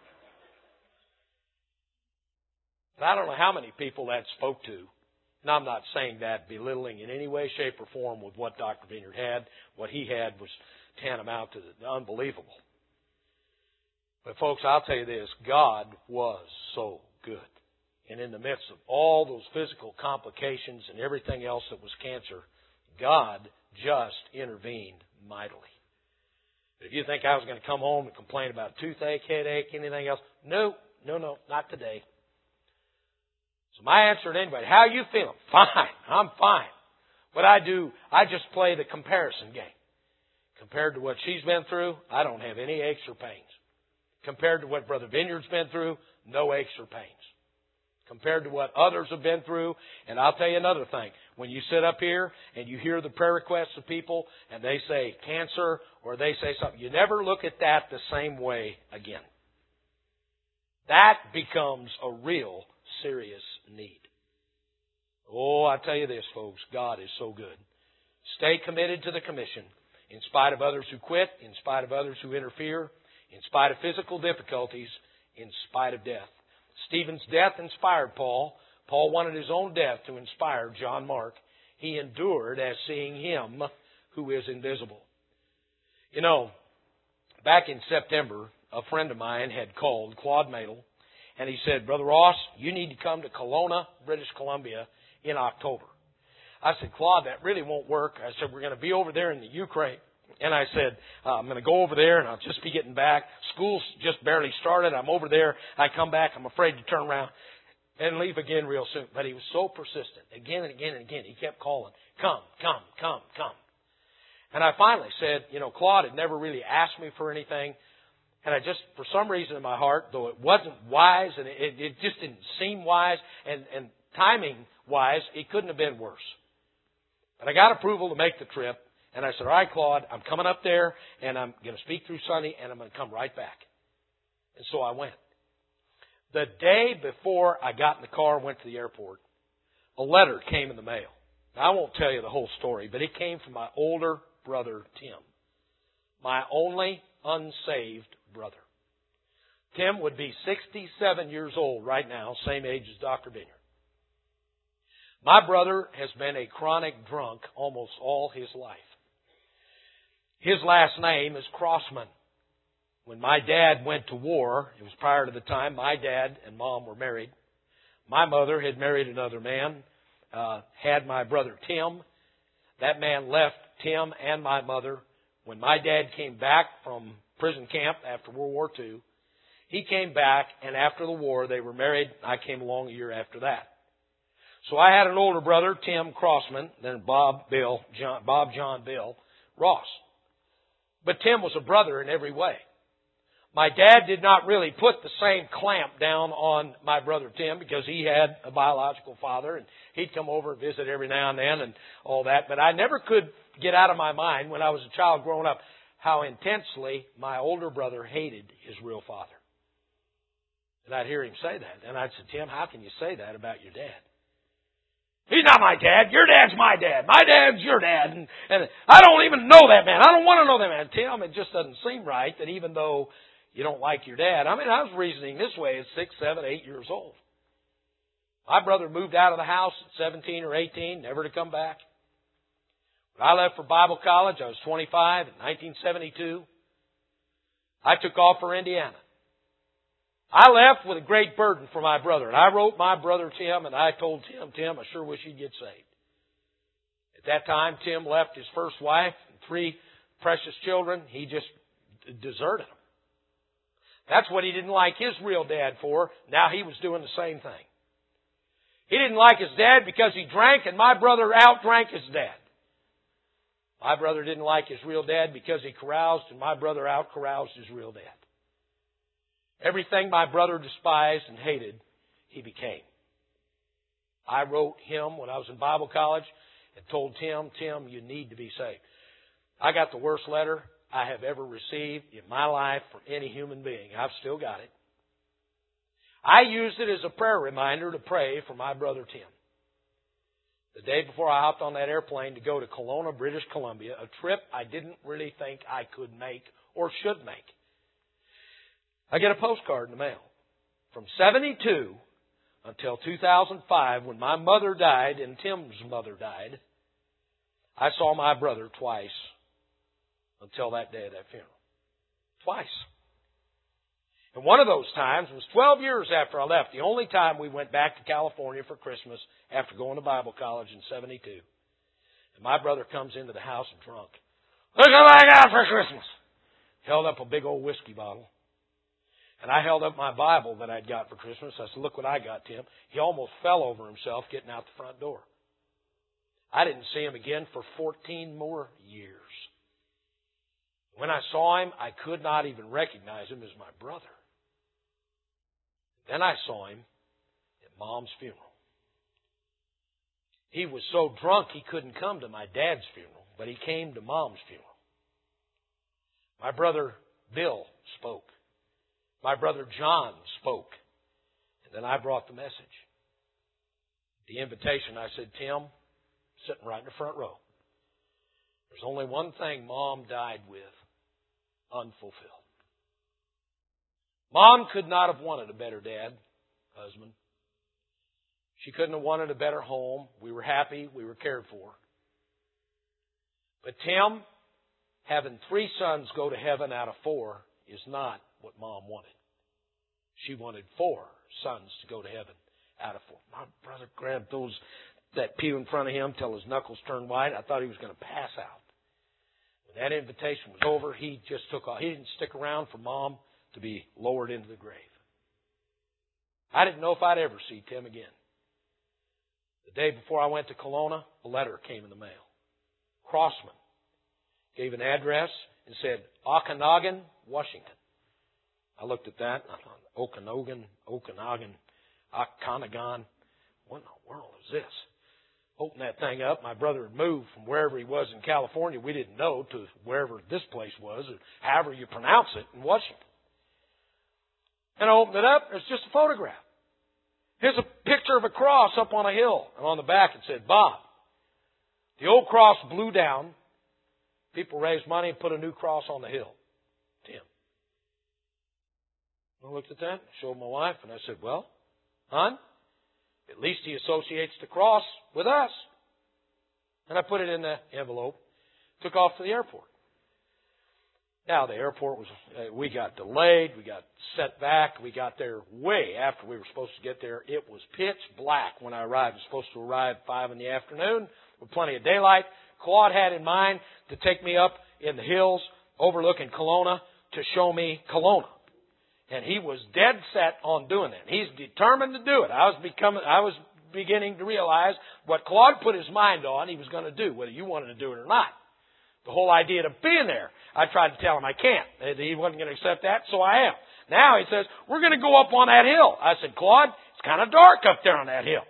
[SPEAKER 2] But I don't know how many people that spoke to. And I'm not saying that belittling in any way, shape, or form with what Doctor Vineyard had. What he had was tantamount to the unbelievable. But folks, I'll tell you this, God was so good. And in the midst of all those physical complications and everything else that was cancer, God just intervened mightily. If you think I was going to come home and complain about toothache, headache, anything else, no, no, no, not today. So my answer to anybody, how are you feeling? Fine, I'm fine. What I do, I just play the comparison game. Compared to what she's been through, I don't have any aches or pains. Compared to what Brother Vineyard's been through, no aches or pains. Compared to what others have been through, and I'll tell you another thing. When you sit up here and you hear the prayer requests of people and they say cancer or they say something, you never look at that the same way again. That becomes a real serious need. Oh, I tell you this, folks, God is so good. Stay committed to the commission in spite of others who quit, in spite of others who interfere, in spite of physical difficulties, in spite of death. Stephen's death inspired Paul. Paul wanted his own death to inspire John Mark. He endured as seeing Him who is invisible. You know, back in September, a friend of mine had called, Claude Madel, and he said, Brother Ross, you need to come to Kelowna, British Columbia in October. I said, Claude, that really won't work. I said, we're going to be over there in the Ukraine. And I said, uh, I'm going to go over there and I'll just be getting back. School's just barely started. I'm over there. I come back. I'm afraid to turn around and leave again real soon. But he was so persistent. Again and again and again. He kept calling, come, come, come, come. And I finally said, you know, Claude had never really asked me for anything. And I just, for some reason in my heart, though it wasn't wise and it, it just didn't seem wise and, and timing-wise, it couldn't have been worse. But I got approval to make the trip. And I said, all right, Claude, I'm coming up there, and I'm going to speak through Sunday, and I'm going to come right back. And so I went. The day before I got in the car and went to the airport, a letter came in the mail. Now, I won't tell you the whole story, but it came from my older brother, Tim. My only unsaved brother. Tim would be sixty-seven years old right now, same age as Doctor Vineyard. My brother has been a chronic drunk almost all his life. His last name is Crossman. When my dad went to war, it was prior to the time my dad and Mom were married. My mother had married another man, uh, had my brother Tim. That man left Tim and my mother. When my dad came back from prison camp after World War Two, he came back, and after the war, they were married. I came along a year after that. So I had an older brother, Tim Crossman, then Bob Bill, John, Bob John Bill Ross. But Tim was a brother in every way. My dad did not really put the same clamp down on my brother Tim because he had a biological father and he'd come over and visit every now and then and all that. But I never could get out of my mind when I was a child growing up how intensely my older brother hated his real father. And I'd hear him say that. And I'd say, Tim, how can you say that about your dad? He's not my dad. Your dad's my dad. My dad's your dad. And, and I don't even know that man. I don't want to know that man. Tim, it just doesn't seem right that even though you don't like your dad. I mean, I was reasoning this way at six, seven, eight years old. My brother moved out of the house at seventeen or eighteen, never to come back. When I left for Bible college, I was twenty-five in nineteen seventy-two. I took off for Indiana. I left with a great burden for my brother. And I wrote my brother Tim, and I told Tim, Tim, I sure wish you'd get saved. At that time, Tim left his first wife and three precious children. He just deserted them. That's what he didn't like his real dad for. Now he was doing the same thing. He didn't like his dad because he drank, and my brother outdrank his dad. My brother didn't like his real dad because he caroused, and my brother out-caroused his real dad. Everything my brother despised and hated, he became. I wrote him when I was in Bible college and told Tim, Tim, you need to be saved. I got the worst letter I have ever received in my life from any human being. I've still got it. I used it as a prayer reminder to pray for my brother Tim. The day before I hopped on that airplane to go to Kelowna, British Columbia, a trip I didn't really think I could make or should make, I get a postcard in the mail. From seventy-two until two thousand five, when my mother died and Tim's mother died, I saw my brother twice until that day of that funeral. Twice. And one of those times was twelve years after I left. The only time we went back to California for Christmas after going to Bible college in seventy-two. And my brother comes into the house drunk. Look what I got for Christmas. Held up a big old whiskey bottle. And I held up my Bible that I'd got for Christmas. I said, look what I got, Tim. He almost fell over himself getting out the front door. I didn't see him again for fourteen more years. When I saw him, I could not even recognize him as my brother. Then I saw him at Mom's funeral. He was so drunk he couldn't come to my dad's funeral, but he came to Mom's funeral. My brother Bill spoke. My brother John spoke. And then I brought the message. The invitation, I said, Tim, sitting right in the front row. There's only one thing Mom died with, unfulfilled. Mom could not have wanted a better dad, husband. She couldn't have wanted a better home. We were happy. We were cared for. But Tim, having three sons go to heaven out of four is not what Mom wanted. She wanted four sons to go to heaven out of four. My brother grabbed those that pew in front of him till his knuckles turned white. I thought he was going to pass out. When that invitation was over, he just took off. He didn't stick around for Mom to be lowered into the grave. I didn't know if I'd ever see Tim again. The day before I went to Kelowna, a letter came in the mail. Crossman gave an address and said, Okanagan, Washington. I looked at that and I thought, Okanagan, Okanagan, Okanagan. What in the world is this? Opened that thing up. My brother had moved from wherever he was in California, we didn't know, to wherever this place was, or however you pronounce it, in Washington. And I opened it up. It's just a photograph. Here's a picture of a cross up on a hill. And on the back it said, Bob. The old cross blew down. People raised money and put a new cross on the hill. Tim. I looked at that, showed my wife, and I said, well, hon, at least he associates the cross with us. And I put it in the envelope, took off to the airport. Now, the airport was, uh, we got delayed, we got set back, we got there way after we were supposed to get there. It was pitch black when I arrived. I was supposed to arrive at five in the afternoon with plenty of daylight. Claude had in mind to take me up in the hills overlooking Kelowna to show me Kelowna. And he was dead set on doing that. He's determined to do it. I was becoming, I was beginning to realize what Claude put his mind on he was going to do, whether you wanted to do it or not. The whole idea of being there. I tried to tell him I can't. He wasn't going to accept that, so I am. Now he says, we're going to go up on that hill. I said, Claude, it's kind of dark up there on that hill.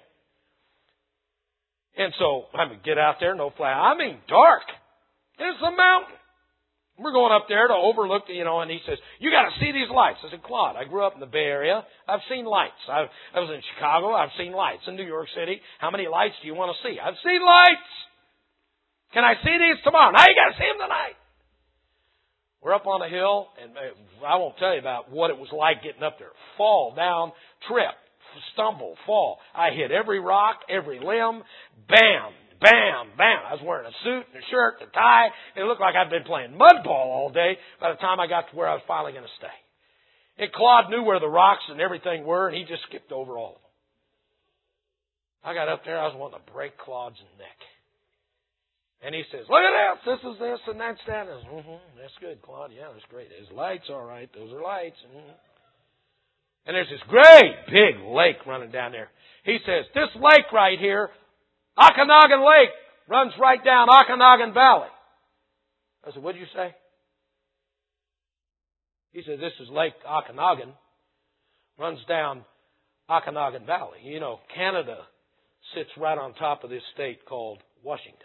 [SPEAKER 2] And so, I mean, get out there, no flag. I mean, dark. It's a mountain. We're going up there to overlook, you know, and he says, you got to see these lights. I said, Claude, I grew up in the Bay Area. I've seen lights. I've, I was in Chicago. I've seen lights. In New York City, how many lights do you want to see? I've seen lights. Can I see these tomorrow? Now you got to see them tonight. We're up on a hill, and I won't tell you about what it was like getting up there. Fall down, trip, stumble, fall. I hit every rock, every limb. Bam, bam, bam. I was wearing a suit and a shirt and a tie. It looked like I'd been playing mud ball all day by the time I got to where I was finally going to stay. And Claude knew where the rocks and everything were, and he just skipped over all of them. I got up there, I was wanting to break Claude's neck. And he says, look at this, this is this, and that's that. And I said, mm-hmm, that's good, Claude. Yeah, that's great. There's lights, all right. Those are lights. Mm-hmm. And there's this great big lake running down there. He says, this lake right here, Okanogan Lake, runs right down Okanogan Valley. I said, what did you say? He said, this is Lake Okanogan, runs down Okanogan Valley. You know, Canada sits right on top of this state called Washington.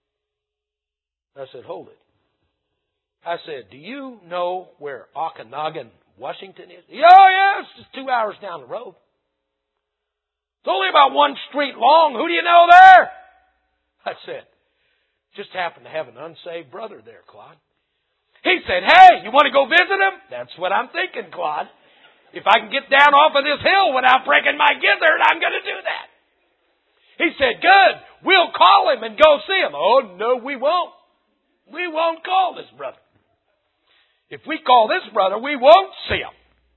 [SPEAKER 2] I said, hold it. I said, do you know where Okanogan, Washington is? Oh, yeah, it's just two hours down the road. It's only about one street long. Who do you know there? I said, just happen to have an unsaved brother there, Claude. He said, hey, you want to go visit him? That's what I'm thinking, Claude. If I can get down off of this hill without breaking my gizzard, I'm going to do that. He said, good. We'll call him and go see him. Oh, no, we won't. We won't call this brother. If we call this brother, we won't see him.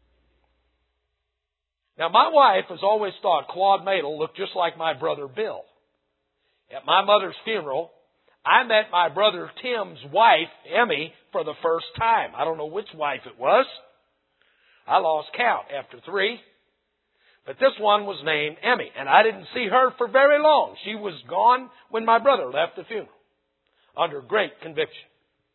[SPEAKER 2] Now, my wife has always thought Claude Madel looked just like my brother Bill. At my mother's funeral, I met my brother Tim's wife, Emmy, for the first time. I don't know which wife it was. I lost count after three. But this one was named Emmy, and I didn't see her for very long. She was gone when my brother left the funeral, under great conviction.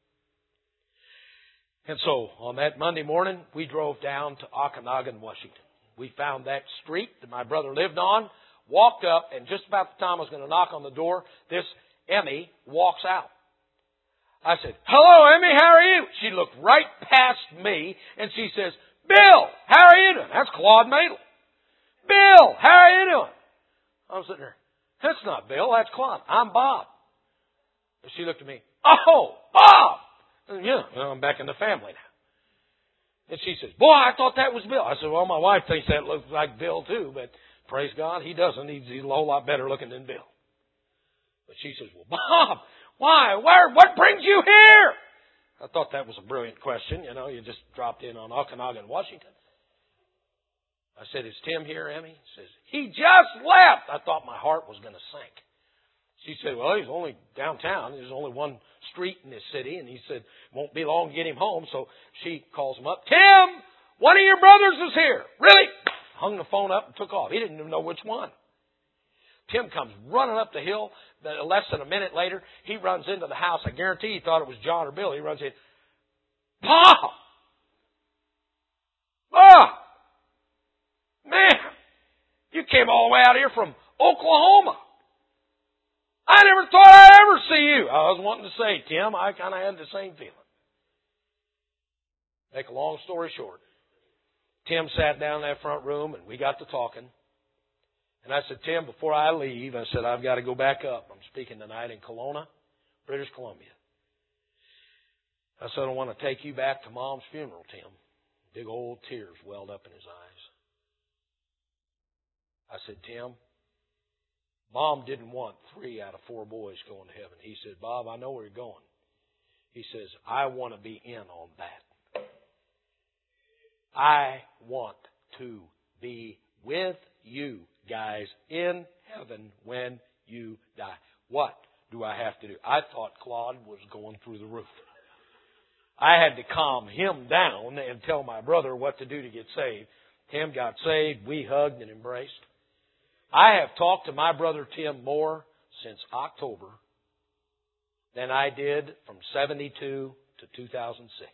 [SPEAKER 2] And so, on that Monday morning, we drove down to Okanogan, Washington. We found that street that my brother lived on, walked up, and just about the time I was going to knock on the door, this Emmy walks out. I said, hello, Emmy, how are you? She looked right past me, and she says, Bill, how are you doing? That's Claude Madel. Bill, how are you doing? I'm sitting there. That's not Bill, that's Claude. I'm Bob. And she looked at me. Oh, Bob! And yeah, well, I'm back in the family now. And she says, boy, I thought that was Bill. I said, well, my wife thinks that looks like Bill too, but praise God, he doesn't. He's, he's a whole lot better looking than Bill. But she says, well, Bob, why? Where? What brings you here? I thought that was a brilliant question. You know, you just dropped in on Okanogan, Washington. I said, is Tim here, Emmy? He says, he just left. I thought my heart was going to sink. She said, well, he's only downtown. There's only one street in this city. And he said, won't be long to get him home. So she calls him up. Tim, one of your brothers is here. Really? Hung the phone up and took off. He didn't even know which one. Tim comes running up the hill. Less than a minute later, he runs into the house. I guarantee he thought it was John or Bill. He runs in. Pa! Ah! Man! You came all the way out here from Oklahoma. I never thought I'd ever see you. I was wanting to say, Tim, I kind of had the same feeling. Make a long story short, Tim sat down in that front room and we got to talking. And I said, Tim, before I leave, I said, I've got to go back up. I'm speaking tonight in Kelowna, British Columbia. I said, I want to take you back to Mom's funeral, Tim. Big old tears welled up in his eyes. I said, Tim, Mom didn't want three out of four boys going to heaven. He said, Bob, I know where you're going. He says, I want to be in on that. I want to be with you guys in heaven when you die. What do I have to do? I thought Claude was going through the roof. I had to calm him down and tell my brother what to do to get saved. Tim got saved. We hugged and embraced. I have talked to my brother Tim more since October than I did from seventy-two to two thousand six.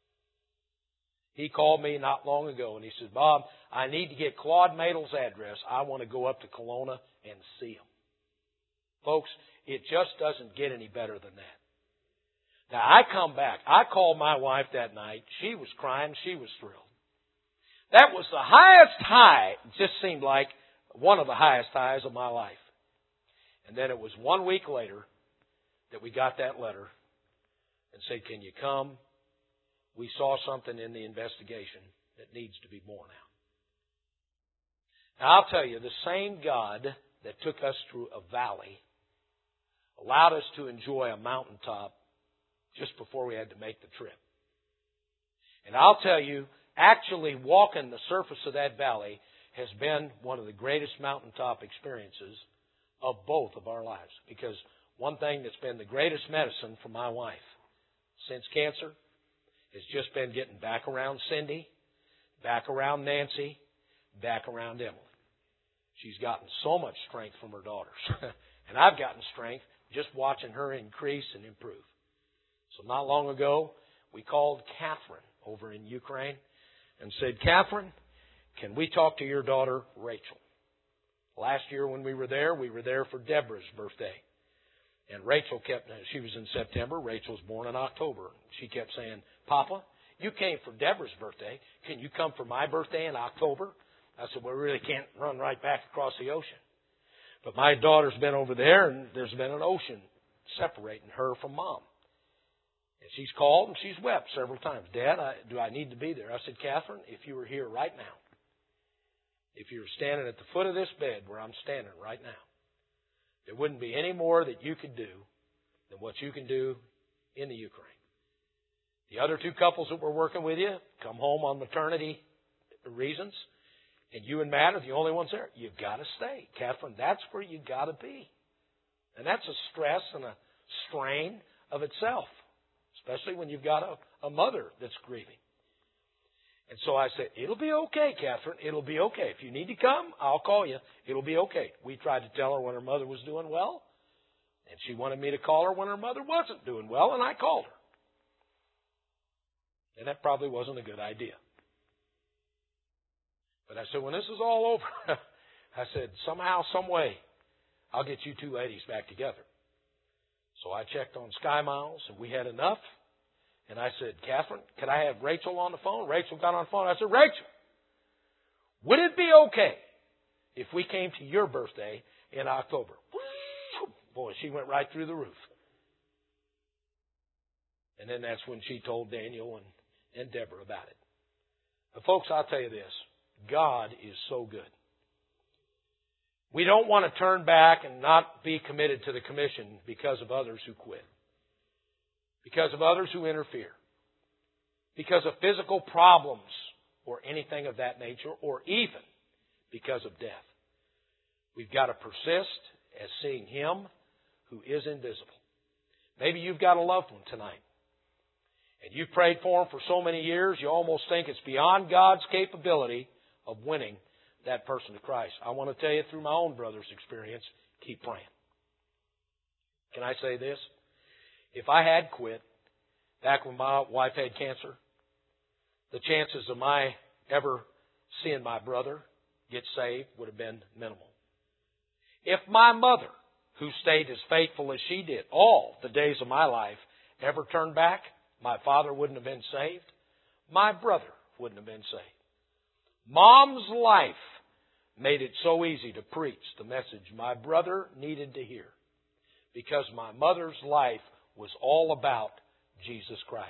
[SPEAKER 2] He called me not long ago and he said, Bob, I need to get Claude Madel's address. I want to go up to Kelowna and see him. Folks, it just doesn't get any better than that. Now, I come back. I called my wife that night. She was crying. She was thrilled. That was the highest high. It just seemed like one of the highest highs of my life. And then it was one week later that we got that letter and said, can you come? We saw something in the investigation that needs to be borne out. Now, I'll tell you, the same God that took us through a valley allowed us to enjoy a mountaintop just before we had to make the trip. And I'll tell you, actually walking the surface of that valley has been one of the greatest mountaintop experiences of both of our lives. Because one thing that's been the greatest medicine for my wife since cancer has just been getting back around Cindy, back around Nancy, back around Emily. She's gotten so much strength from her daughters. And I've gotten strength just watching her increase and improve. So not long ago, we called Catherine over in Ukraine and said, Catherine, can we talk to your daughter, Rachel? Last year when we were there, we were there for Deborah's birthday. And Rachel kept, she was in September, Rachel was born in October. She kept saying, Papa, you came for Deborah's birthday. Can you come for my birthday in October? I said, well, we really can't run right back across the ocean. But my daughter's been over there, and there's been an ocean separating her from Mom. And she's called and she's wept several times. Dad, I, do I need to be there? I said, Catherine, if you were here right now, if you were standing at the foot of this bed where I'm standing right now, there wouldn't be any more that you could do than what you can do in the Ukraine. The other two couples that were working with you come home on maternity reasons, and you and Matt are the only ones there. You've got to stay. Catherine, that's where you've got to be. And that's a stress and a strain of itself, especially when you've got a, a mother that's grieving. And so I said, it'll be okay, Catherine. It'll be okay. If you need to come, I'll call you. It'll be okay. We tried to tell her when her mother was doing well, and she wanted me to call her when her mother wasn't doing well, and I called her. And that probably wasn't a good idea. But I said, when this is all over, I said, somehow, some way, I'll get you two ladies back together. So I checked on Sky Miles, and we had enough. And I said, Catherine, could I have Rachel on the phone? Rachel got on the phone. I said, Rachel, would it be okay if we came to your birthday in October? Boy, she went right through the roof. And then that's when she told Daniel and, and Deborah about it. But folks, I'll tell you this. God is so good. We don't want to turn back and not be committed to the commission because of others who quit. Because of others who interfere. Because of physical problems or anything of that nature, or even because of death. We've got to persist as seeing Him who is invisible. Maybe you've got a loved one tonight. And you've prayed for him for so many years, you almost think it's beyond God's capability of winning that person to Christ. I want to tell you through my own brother's experience, keep praying. Can I say this? If I had quit back when my wife had cancer, the chances of my ever seeing my brother get saved would have been minimal. If my mother, who stayed as faithful as she did all the days of my life, ever turned back, my father wouldn't have been saved. My brother wouldn't have been saved. Mom's life made it so easy to preach the message my brother needed to hear, because my mother's life was all about Jesus Christ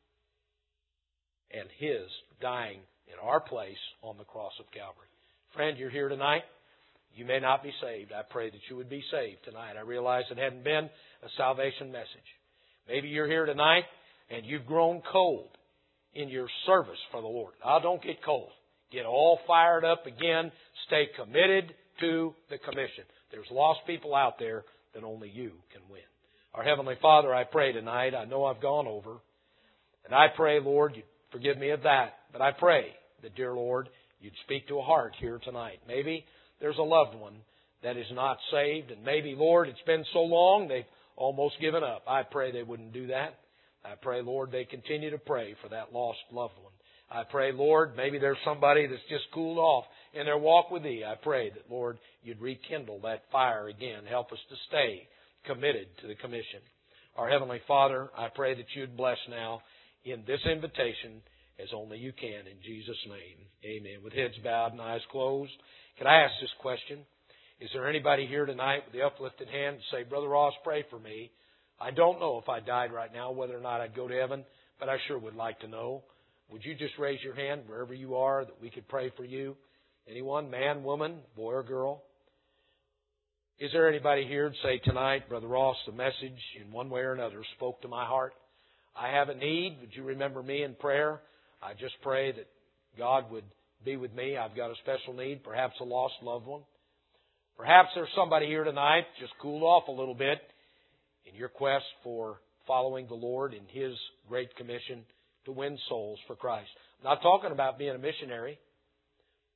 [SPEAKER 2] and His dying in our place on the cross of Calvary. Friend, you're here tonight. You may not be saved. I pray that you would be saved tonight. I realize it hadn't been a salvation message. Maybe you're here tonight and you've grown cold in your service for the Lord. Now, don't get cold. Get all fired up again. Stay committed to the commission. There's lost people out there that only you can win. Our Heavenly Father, I pray tonight, I know I've gone over, and I pray, Lord, you'd forgive me of that, but I pray that, dear Lord, you'd speak to a heart here tonight. Maybe there's a loved one that is not saved, and maybe, Lord, it's been so long they've almost given up. I pray they wouldn't do that. I pray, Lord, they continue to pray for that lost loved one. I pray, Lord, maybe there's somebody that's just cooled off in their walk with Thee. I pray that, Lord, you'd rekindle that fire again. Help us to stay committed to the commission. Our Heavenly Father, I pray that you'd bless now in this invitation as only you can. In Jesus' name, amen. With heads bowed and eyes closed, can I ask this question? Is there anybody here tonight with the uplifted hand to say, Brother Ross, pray for me? I don't know if I died right now, whether or not I'd go to heaven, but I sure would like to know. Would you just raise your hand wherever you are that we could pray for you? Anyone? Man, woman, boy, or girl? Is there anybody here to say tonight, Brother Ross, the message in one way or another spoke to my heart? I have a need. Would you remember me in prayer? I just pray that God would be with me. I've got a special need, perhaps a lost loved one. Perhaps there's somebody here tonight just cooled off a little bit in your quest for following the Lord in His great commission to win souls for Christ. I'm not talking about being a missionary.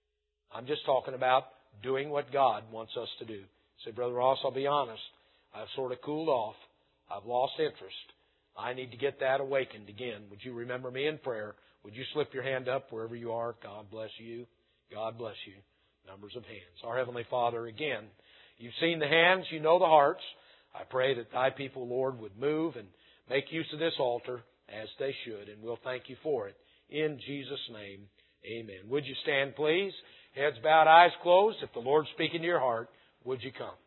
[SPEAKER 2] I'm just talking about doing what God wants us to do. Say, Brother Ross, I'll be honest. I've sort of cooled off. I've lost interest. I need to get that awakened again. Would you remember me in prayer? Would you slip your hand up wherever you are? God bless you. God bless you. Numbers of hands. Our Heavenly Father, again, you've seen the hands, you know the hearts. I pray that Thy people, Lord, would move and make use of this altar as they should, and we'll thank you for it. In Jesus' name, amen. Would you stand, please? Heads bowed, eyes closed. If the Lord's speaking to your heart, would you come?